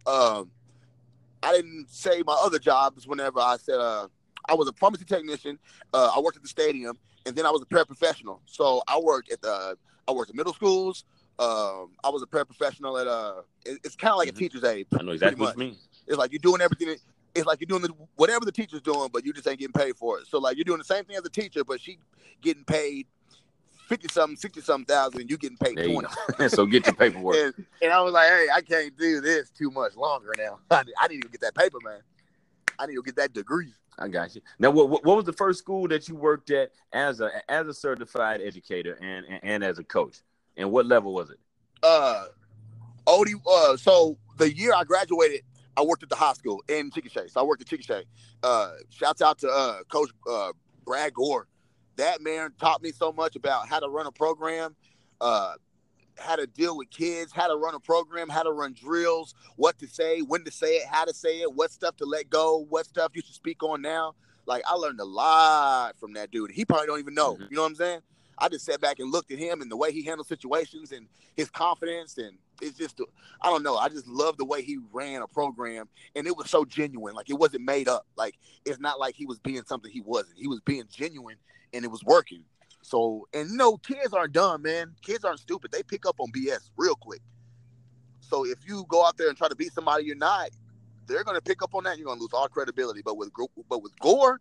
B: I didn't say my other jobs whenever I said I was a pharmacy technician. I worked at the stadium, and then I was a paraprofessional. So I worked at middle schools. I was a paraprofessional at it's kind of like a teacher's aide.
A: I know exactly what you mean.
B: It's like you're doing everything. It's like you're doing whatever the teacher's doing, but you just ain't getting paid for it. So like you're doing the same thing as a teacher, but she getting paid 50-something, 60-something thousand, and you getting paid 20.
A: So get your paperwork.
B: and I was like, hey, I can't do this too much longer now. I need to get that paper, man. I need to get that degree.
A: I got you. Now, what was the first school that you worked at as a certified educator and as a coach? And what level was it?
B: Odie, so the year I graduated, I worked at the hospital in Chickasha. So I worked at Chickasha. Shouts out to Coach Brad Gore. That man taught me so much about how to run a program, how to deal with kids, how to run a program, how to run drills, what to say, when to say it, how to say it, what stuff to let go, what stuff you should speak on now. Like, I learned a lot from that dude. He probably don't even know. You know what I'm saying? I just sat back and looked at him and the way he handled situations and his confidence. And it's just, I don't know. I just love the way he ran a program. And it was so genuine. Like, it wasn't made up. Like, it's not like he was being something he wasn't. He was being genuine, and it was working. So, and kids aren't dumb, man. Kids aren't stupid. They pick up on BS real quick. So if you go out there and try to beat somebody you're not, they're going to pick up on that. You're going to lose all credibility. But with Gore,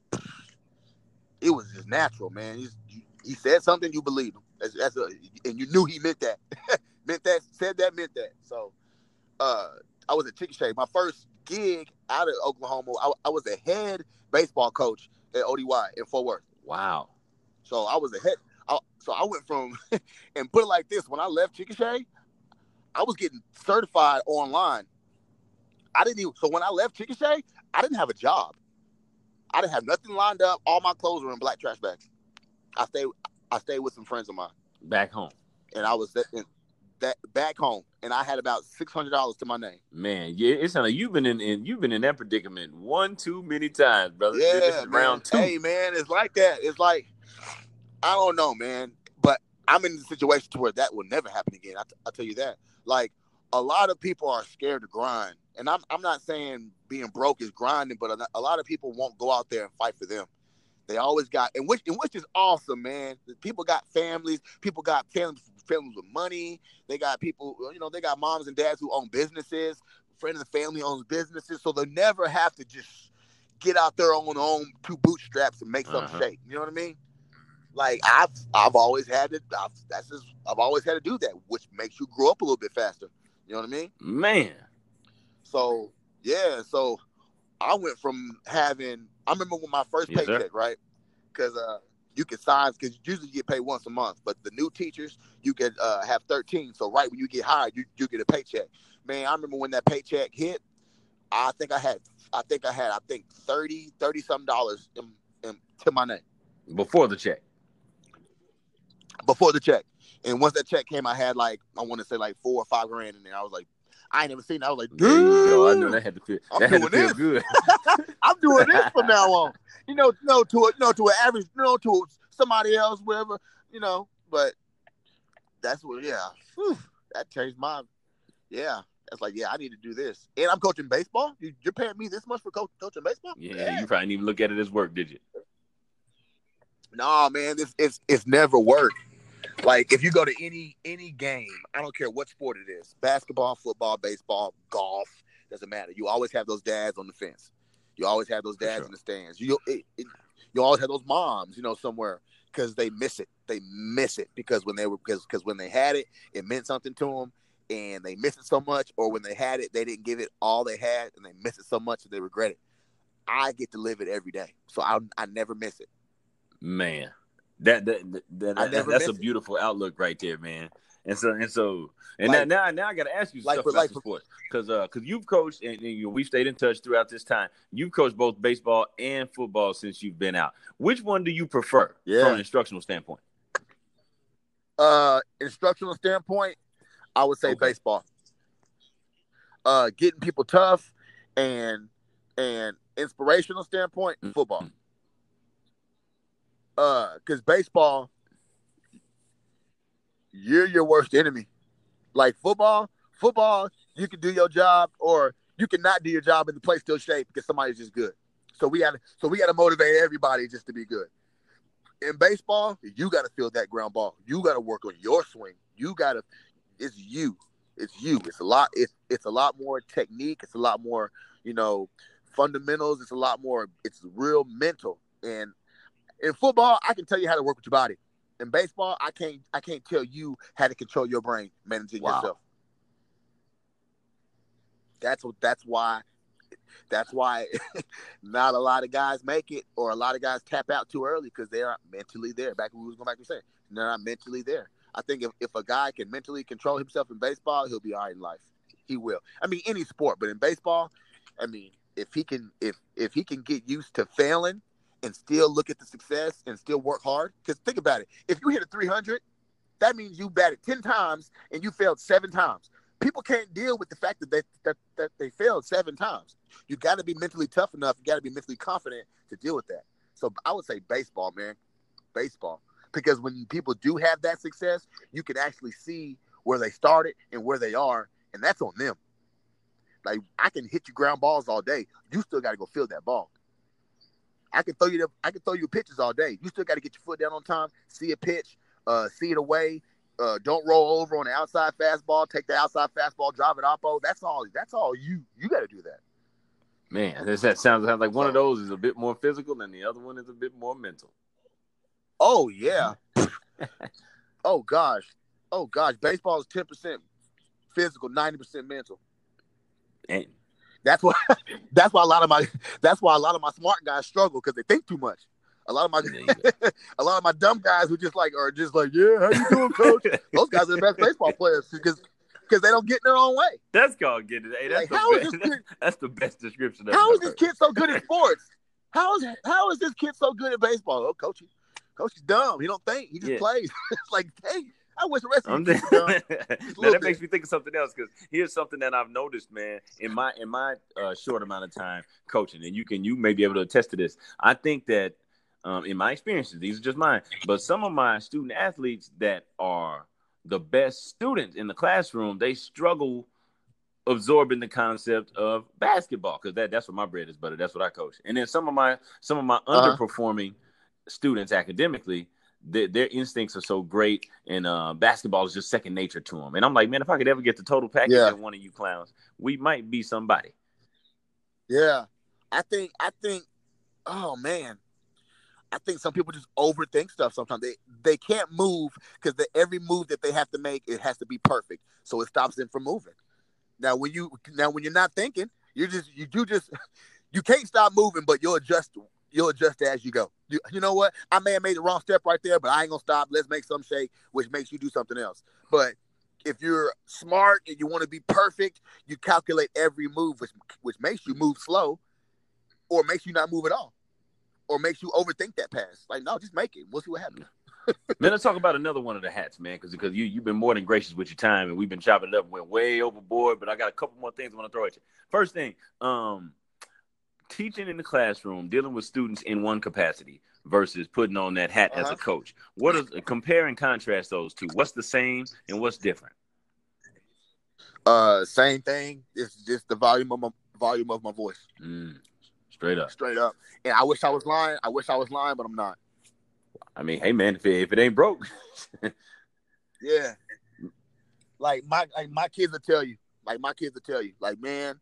B: it was just natural, man. He said something, you believe him. And you knew he meant that. meant that. So I was at Chickasha. My first gig out of Oklahoma, I was a head baseball coach at ODY in Fort Worth.
A: Wow.
B: So I was a head. So I went from, and put it like this, when I left Chickasha, I was getting certified online. So when I left Chickasha, I didn't have a job. I didn't have nothing lined up. All my clothes were in black trash bags. I stayed with some friends of mine.
A: Back home.
B: And I was back home, and I had about $600 to my name.
A: Man, yeah, it sounds like you've been in that predicament one too many times, brother.
B: Yeah,
A: this is round 2.
B: Hey, man, it's like that. It's like, I don't know, man, but I'm in the situation to where that will never happen again. I'll tell you that. Like, a lot of people are scared to grind, and I'm not saying being broke is grinding, but a lot of people won't go out there and fight for them. They always got, and which is awesome, man. People got families. People got families with money. They got people, they got moms and dads who own businesses. A friend of the family owns businesses, so they never have to just get out there on their own 2 bootstraps and make something shake. You know what I mean? Like, I've always had to. I've always had to do that, which makes you grow up a little bit faster. You know what I mean?
A: Man.
B: So yeah, so I went from having. I remember when my first paycheck, right? Because you can sign, because usually you get paid once a month, but the new teachers, you can have 13. So right when you get hired, you get a paycheck. Man, I remember when that paycheck hit, I think I had 30 something dollars to my name.
A: Before the check.
B: And once that check came, I had I want to say like $4 or $5 grand in there. I was like, I ain't never seen that. I was like,
A: there you go. I know that had to feel. That had to feel good.
B: I'm doing this from now on. To an average, to somebody else, whatever, But that's what, Whew, that changed my, That's like, I need to do this. And I'm coaching baseball. You're paying me this much for coaching baseball?
A: Yeah, you probably didn't even look at it as work, did you?
B: No, man, it's never work. Like, if you go to any game, I don't care what sport it is, basketball, football, baseball, golf, doesn't matter. You always have those dads on the fence. You always have those dads in the stands. You always have those moms, somewhere, because they miss it. They miss it because when they had it, it meant something to them, and they miss it so much. Or when they had it, they didn't give it all they had, and they miss it so much that they regret it. I get to live it every day, so I never miss it.
A: Man. That's a beautiful outlook right there, man. And now I got to ask you stuff about sports, because you've coached and we've stayed in touch throughout this time. You've coached both baseball and football since you've been out. Which one do you prefer from an instructional standpoint?
B: Instructional standpoint, I would say baseball. Getting people tough and inspirational standpoint, football. Because baseball, you're your worst enemy. Like football, you can do your job, or you can not do your job and the play still shape because somebody's just good. So we gotta motivate everybody just to be good. In baseball, you gotta feel that ground ball. You gotta work on your swing. It's you. It's a lot. It's a lot more technique. It's a lot more, fundamentals. It's a lot more. It's real mental. And in football, I can tell you how to work with your body. In baseball, I can't tell you how to control your brain, managing yourself. That's why not a lot of guys make it, or a lot of guys tap out too early because they aren't mentally there. Back when we was going back to saying, they're not mentally there. I think if a guy can mentally control himself in baseball, he'll be all right in life. He will. I mean, any sport, but in baseball, I mean, if he can get used to failing and still look at the success and still work hard, because think about it, if you hit a 300, that means you batted 10 times and you failed 7 times. People can't deal with the fact that they failed 7 times. You got to be mentally tough enough. You got to be mentally confident to deal with that. So I would say baseball, man, baseball, because when people do have that success, you can actually see where they started and where they are, and that's on them. Like, I can hit you ground balls all day. You still got to go field that ball. I can throw you pitches all day. You still got to get your foot down on time, see a pitch, see it away. Don't roll over on the outside fastball. Take the outside fastball, drive it oppo. That's all you got to do that.
A: Man, that sounds like one of those is a bit more physical and the other one is a bit more mental.
B: Oh, yeah. Oh, gosh. Baseball is 10% physical, 90% mental.
A: And
B: that's why a lot of my smart guys struggle, because they think too much. A lot of my dumb guys who are just like, yeah, how you doing, coach? Those guys are the best baseball players because they don't get in their own way.
A: That's called getting it. Hey, that's the best description.
B: How is this kid so good at sports? How is this kid so good at baseball? Oh, coach is dumb. He don't think. He just plays. It's like, hey, I wish the rest of these kids were dumb.
A: Now, that makes me think of something else, because here's something that I've noticed, man, in my short amount of time coaching, and you may be able to attest to this. I think that in my experiences, these are just mine, but some of my student athletes that are the best students in the classroom, they struggle absorbing the concept of basketball, because that's what my bread is butter. That's what I coach. And then some of my underperforming students academically, their instincts are so great, and basketball is just second nature to them. And I'm like, man, if I could ever get the total package in one of you clowns, we might be somebody.
B: Yeah, I think. Oh man. I think some people just overthink stuff sometimes. They can't move because every move that they have to make, it has to be perfect. So it stops them from moving. Now when you're not thinking, you can't stop moving, but you'll adjust as you go. You know what? I may have made the wrong step right there, but I ain't gonna stop. Let's make some shake, which makes you do something else. But if you're smart and you want to be perfect, you calculate every move, which makes you move slow, or makes you not move at all, or makes you overthink that pass. Like, no, just make it. We'll see what happens.
A: Man, let's talk about another one of the hats, man, because you've been more than gracious with your time, and we've been chopping it up and went way overboard, but I got a couple more things I want to throw at you. First thing, teaching in the classroom, dealing with students in one capacity versus putting on that hat as a coach. Compare and contrast those two. What's the same and what's different?
B: Same thing. It's just the volume of my voice.
A: Straight up.
B: And I wish I was lying, but I'm not.
A: I mean, hey man, if it ain't broke.
B: Yeah. Like my kids will tell you. Like, man,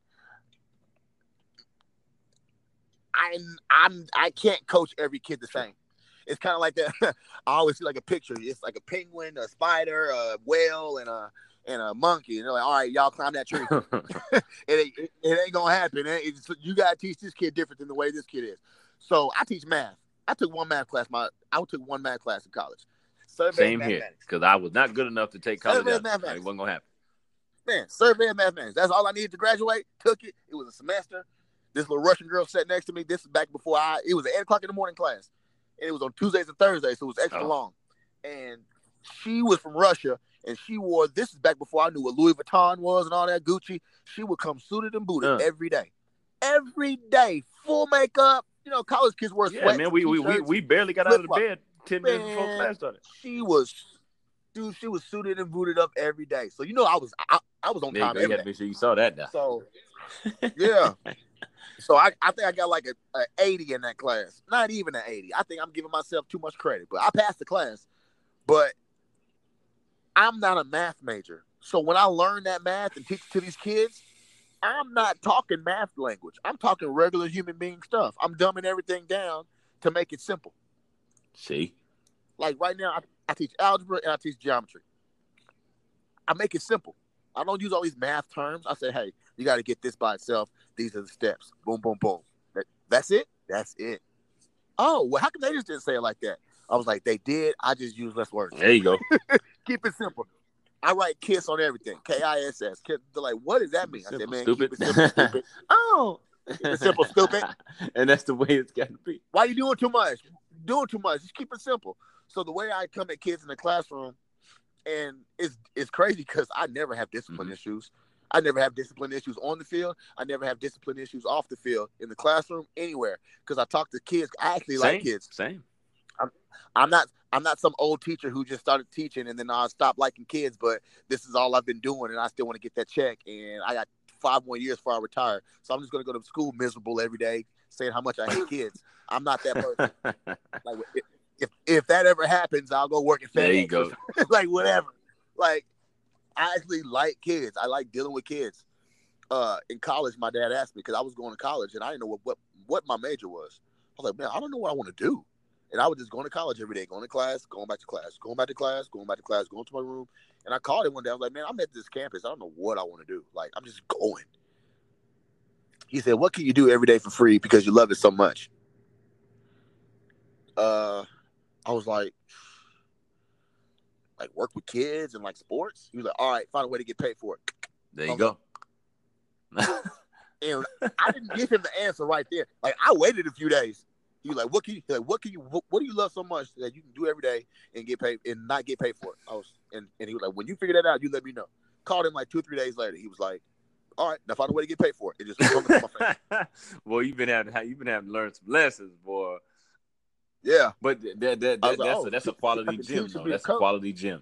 B: I can't coach every kid the same. It's kind of like that. I always see like a picture. It's like a penguin, a spider, a whale, and a monkey. And they're like, all right, y'all climb that tree. It ain't gonna happen. You gotta teach this kid different than the way this kid is. So I teach math. I took one math class in college.
A: Same here, because I was not good enough to take college. It wasn't gonna happen.
B: Man, survey and mathematics. That's all I needed to graduate. Took it. It was a semester. This little Russian girl sat next to me. This is back before it was an 8:00 in the morning class. And it was on Tuesdays and Thursdays, so it was extra long. And she was from Russia, and this is back before I knew what Louis Vuitton was and all that, Gucci. She would come suited and booted every day. Every day. Full makeup. You know, college kids wear sweats.
A: Yeah, man, we barely got out of the bed 10 minutes before class started.
B: She was suited and booted up every day. So, you know, I was on time every day.
A: You had to make sure you saw that now.
B: So, yeah. So I think I got like a 80 in that class. Not even an 80. I think I'm giving myself too much credit. But I passed the class. But I'm not a math major. So when I learn that math and teach it to these kids, I'm not talking math language. I'm talking regular human being stuff. I'm dumbing everything down to make it simple.
A: See?
B: Like right now, I teach algebra and I teach geometry. I make it simple. I don't use all these math terms. I say, hey, you got to get this by itself. These are the steps. Boom, boom, boom. That's it? That's it. Oh, well, how come they just didn't say it like that? I was like, they did. I just used less words.
A: There you go.
B: Keep it simple. I write KISS on everything. KISS. They're like, what does that mean? I said, man,
A: stupid.
B: keep it simple, stupid.
A: Oh.
B: Keep it simple, stupid.
A: And that's the way it's got to be.
B: Why you doing too much? Doing too much. Just keep it simple. So the way I come at kids in the classroom, and it's crazy because I never have discipline issues. I never have discipline issues on the field. I never have discipline issues off the field, in the classroom, anywhere. Because I talk to kids. I actually like kids.
A: Same.
B: I'm not some old teacher who just started teaching and then I stopped liking kids, but this is all I've been doing and I still want to get that check. And I got 5 more years before I retire. So I'm just going to go to school miserable every day saying how much I hate kids. I'm not that person. Like, if that ever happens, I'll go work at FedEx.
A: There you go.
B: Like, whatever. Like, I actually like kids. I like dealing with kids. In college, my dad asked me, because I was going to college and I didn't know what my major was. I was like, man, I don't know what I want to do. And I was just going to college every day, going to class, going back to class, going back to class, going back to class, going to my room. And I called him one day. I was like, man, I'm at this campus. I don't know what I want to do. Like, I'm just going. He said, what can you do every day for free because you love it so much? I was like work with kids and like sports. He was like, all right, find a way to get paid for it.
A: There you go.
B: And I didn't give him the answer right there. Like, I waited a few days. He was like, what do you love so much that you can do every day and get paid and not get paid for it? And he was like, when you figure that out, you let me know. Called him like 2 or 3 days later. He was like, all right, now find a way to get paid for it. It just comes to my face.
A: Well, you've been having to learn some lessons, boy.
B: Yeah,
A: but that's a quality gym, though. That's a quality gym.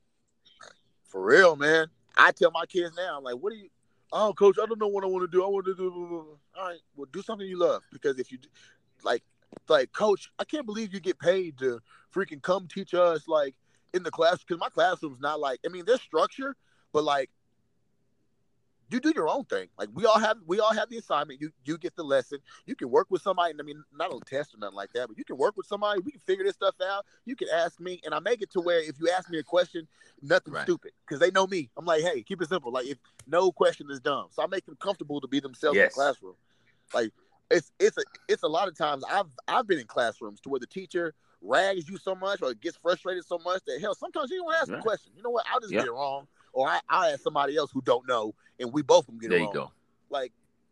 B: For real, man. I tell my kids now, I'm like, what do you? Oh, coach, I don't know what I want to do. I want to do. All right, well, do something you love, because if you like, coach, I can't believe you get paid to freaking come teach us like in the class, because my classroom's not like, I mean, there's structure, but like, you do your own thing. Like, we all have the assignment. You get the lesson. You can work with somebody. I mean, not on test or nothing like that, but you can work with somebody. We can figure this stuff out. You can ask me, and I make it to where if you ask me a question, nothing's stupid, because they know me. I'm like, hey, keep it simple. Like, if no question is dumb, so I make them comfortable to be themselves in the classroom. Like, it's a lot of times I've been in classrooms to where the teacher rags you so much or gets frustrated so much that hell, sometimes you don't ask the question. You know what? I'll just get it wrong. Or I'll ask somebody else who don't know, and we both can get it wrong. There you go. Like,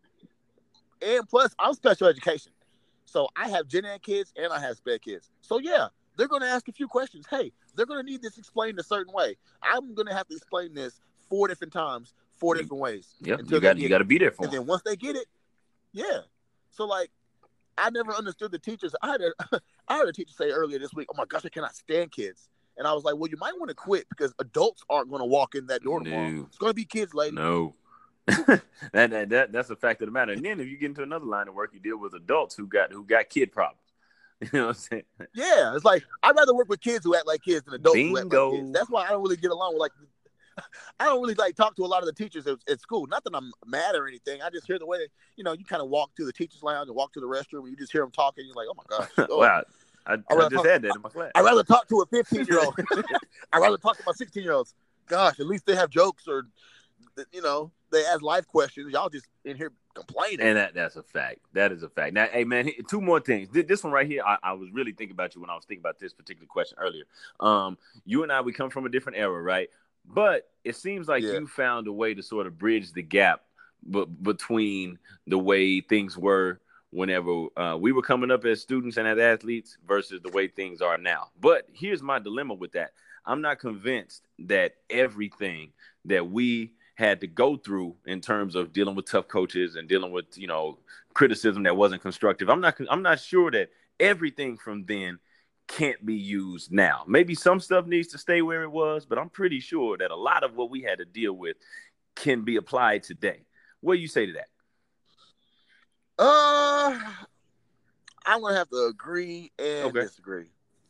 B: and plus, I'm special education. So I have gen ed kids and I have sped kids. So yeah, they're going to ask a few questions. Hey, they're going to need this explained a certain way. I'm going to have to explain this 4 different times, 4 different ways.
A: Yep, you got to be there for them.
B: And then once they get it, yeah. So like, I never understood the teachers. I heard a teacher say earlier this week, oh my gosh, I cannot stand kids. And I was like, well, you might want to quit, because adults aren't going to walk in that door tomorrow. It's going to be kids later.
A: No. That's a fact of the matter. And then if you get into another line of work, you deal with adults who got kid problems. You know what I'm saying?
B: Yeah, it's like, I'd rather work with kids who act like kids than adults who act like kids. That's why I don't really get along with, like, I don't really like talk to a lot of the teachers at school. Not that I'm mad or anything. I just hear the way that, you kind of walk to the teacher's lounge and walk to the restroom, and you just hear them talking. You're like, oh my gosh. Oh.
A: Wow. I just had that in my class.
B: I'd rather talk to a 15-year-old. I'd rather talk to my 16-year-olds. Gosh, at least they have jokes, or, they ask life questions. Y'all just in here complaining.
A: And that's a fact. That is a fact. Now, hey, man, 2 more things. This one right here, I was really thinking about you when I was thinking about this particular question earlier. You and I, we come from a different era, right? But it seems like you found a way to sort of bridge the gap between the way things were whenever we were coming up as students and as athletes versus the way things are now. But here's my dilemma with that. I'm not convinced that everything that we had to go through in terms of dealing with tough coaches and dealing with, criticism that wasn't constructive. I'm not sure that everything from then can't be used now. Maybe some stuff needs to stay where it was, but I'm pretty sure that a lot of what we had to deal with can be applied today. What do you say to that?
B: I'm gonna have to agree and disagree.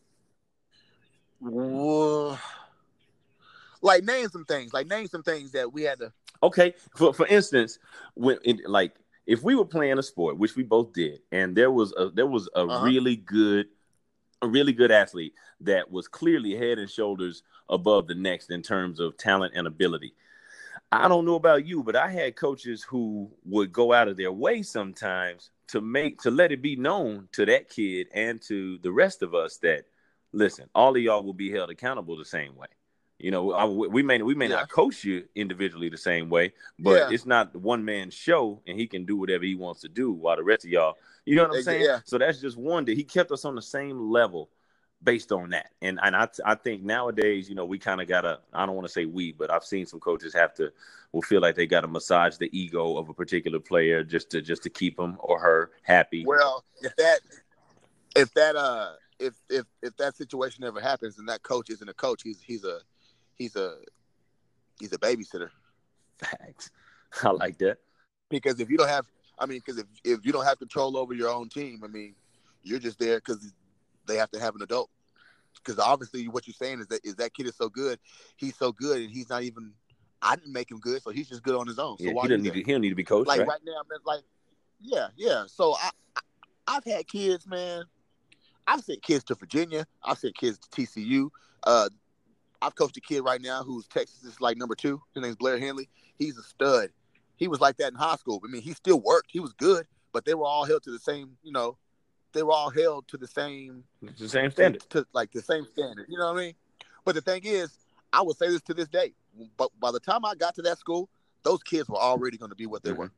B: Like, name some things that we had to. Okay,
A: for instance, if we were playing a sport, which we both did, and there was a really good athlete that was clearly head and shoulders above the next in terms of talent and ability. I don't know about you, but I had coaches who would go out of their way sometimes to let it be known to that kid and to the rest of us that, listen, all of y'all will be held accountable the same way. You know, we may
B: Yeah.
A: not coach you individually the same way, but
B: Yeah.
A: it's not the one man show, and he can do whatever he wants to do while the rest of y'all, you know what I'm saying?
B: Yeah.
A: So that's just one that he kept us on the same level based on that. And I think nowadays, you know, we kind of gotta, I don't want to say we, but I've seen some coaches will feel like they gotta massage the ego of a particular player just to keep him or her happy.
B: Well, if that situation ever happens and that coach isn't a coach, he's a babysitter.
A: Facts. I like that.
B: Because if you don't have, if you don't have control over your own team, I mean, you're just there because they have to have an adult. Because obviously, what you're saying is that kid is so good, he's so good, and he's not even. I didn't make him good, so he's just good on his own. So
A: Yeah,
B: why
A: he don't need to be coached,
B: like
A: right
B: now, man, like yeah. So I've had kids, man. I've sent kids to Virginia. I've sent kids to TCU. I've coached a kid right now who's Texas like number 2. His name's Blair Henley. He's a stud. He was like that in high school. I mean, he still worked. He was good, but they were all held to the same, they were all held to the same
A: standard.
B: To like the same standard. You know what I mean? But the thing is, I would say this to this day, but by the time I got to that school, those kids were already going to be what they were.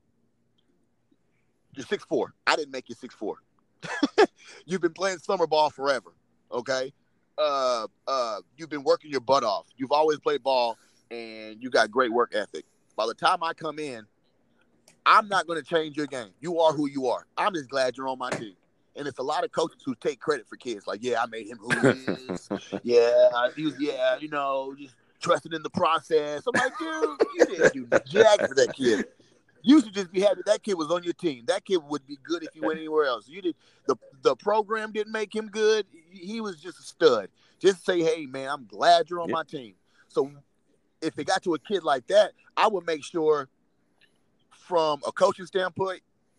B: You're 6'4". I didn't make you 6'4". You've been playing summer ball forever, okay? You've been working your butt off. You've always played ball, and you got great work ethic. By the time I come in, I'm not going to change your game. You are who you are. I'm just glad you're on my team. And it's a lot of coaches who take credit for kids. Like, yeah, I made him who he is. He was, just trusted in the process. I'm like, dude, you didn't do jack for that kid. You should just be happy that kid was on your team. That kid would be good if he went anywhere else. You did the program didn't make him good. He was just a stud. Just say, hey, man, I'm glad you're on my team. So if it got to a kid like that, I would make sure from a coaching standpoint,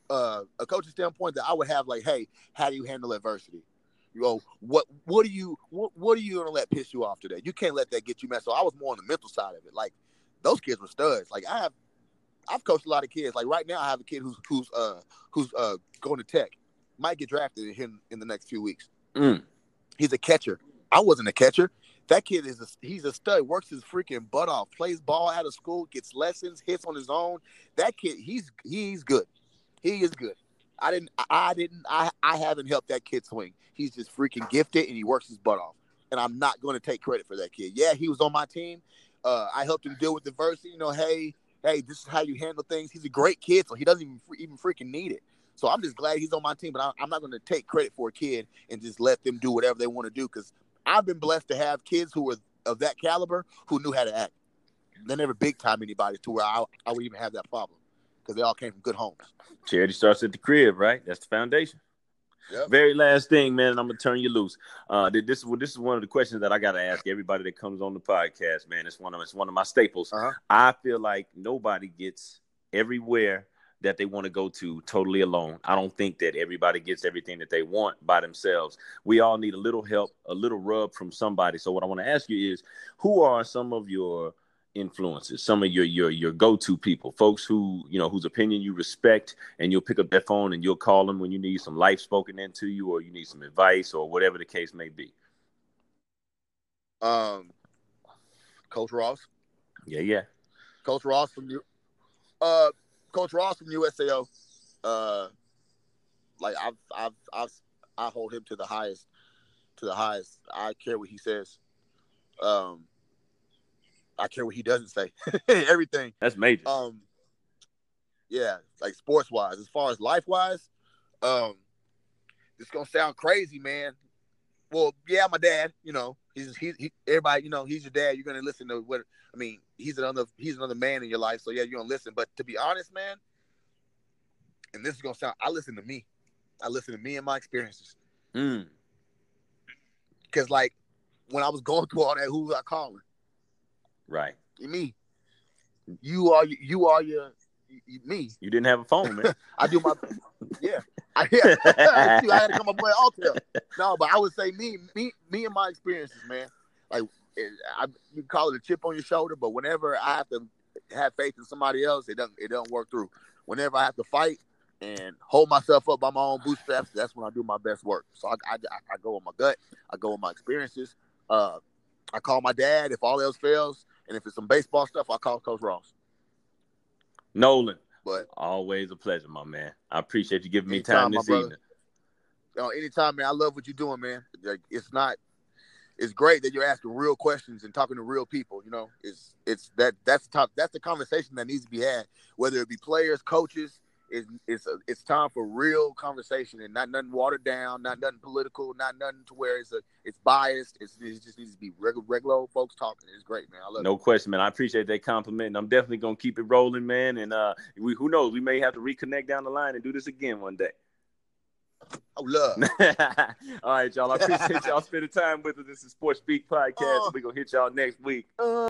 B: that I would have like, hey, how do you handle adversity? You know, what are you gonna let piss you off today? You can't let that get you mad. So I was more on the mental side of it. Like those kids were studs. Like I've coached a lot of kids. Like right now, I have a kid who's going to Tech, might get drafted in the next few weeks. He's a catcher. I wasn't a catcher. That kid he's a stud. Works his freaking butt off. Plays ball out of school. Gets lessons. Hits on his own. That kid, he's good. He is good. I haven't helped that kid swing. He's just freaking gifted and he works his butt off. And I'm not going to take credit for that kid. Yeah, he was on my team. I helped him deal with adversity. You know, hey, this is how you handle things. He's a great kid, so he doesn't even freaking need it. So I'm just glad he's on my team, but I'm not going to take credit for a kid and just let them do whatever they want to do because I've been blessed to have kids who were of that caliber who knew how to act. They never big time anybody to where I would even have that problem because they all came from good homes.
A: Charity starts at the crib, right? That's the foundation. Yep. Very last thing, man, and I'm gonna turn you loose. This is one of the questions that I gotta ask everybody that comes on the podcast, man. It's one of my staples. I feel like nobody gets everywhere that they want to go to totally alone. I don't think that everybody gets everything that they want by themselves. We all need a little help, a little rub from somebody. So what I want to ask you is, who are some of your influences, some of your go-to people, folks who, whose opinion you respect, and you'll pick up that phone and you'll call them when you need some life spoken into you, or you need some advice, or whatever the case may be?
B: Coach Ross.
A: Yeah.
B: Coach Ross from USAO. Like I hold him to the highest. I care what he says. I care what he doesn't say. Everything.
A: That's major.
B: Yeah, like sports wise. As far as life wise, it's gonna sound crazy, man. Well, yeah, my dad. He's everybody. He's your dad. You're gonna listen to what. I mean, he's another man in your life. So yeah, you're gonna listen. But to be honest, man, and this is gonna sound. I listen to me and my experiences. Because like when I was going through all that, who was I calling?
A: Right.
B: Me. You are your me.
A: You didn't have a phone, man.
B: I do my yeah. I had to come up with an altar. No, but I would say me and my experiences, man. Like you call it a chip on your shoulder, but whenever I have to have faith in somebody else, it doesn't work through. Whenever I have to fight and hold myself up by my own bootstraps, that's when I do my best work. So I go with my gut. I go with my experiences. I call my dad if all else fails, and if it's some baseball stuff, I call Coach Ross.
A: Nolan,
B: but
A: always a pleasure, my man. I appreciate you giving me
B: anytime,
A: time this evening.
B: Anytime, man. I love what you're doing, man. Like, it's great that you're asking real questions and talking to real people. You know, that's the conversation that needs to be had, whether it be players, coaches. It's time for real conversation and not nothing watered down, not nothing political, not nothing to where it's biased. It just needs to be regular old folks talking. It's great, man. I love it.
A: No question, man. I appreciate that compliment, and I'm definitely gonna keep it rolling, man. And who knows? We may have to reconnect down the line and do this again one day.
B: Oh, love.
A: All right, y'all. I appreciate y'all spending time with us. This is Sports Speak Podcast. We're gonna hit y'all next week.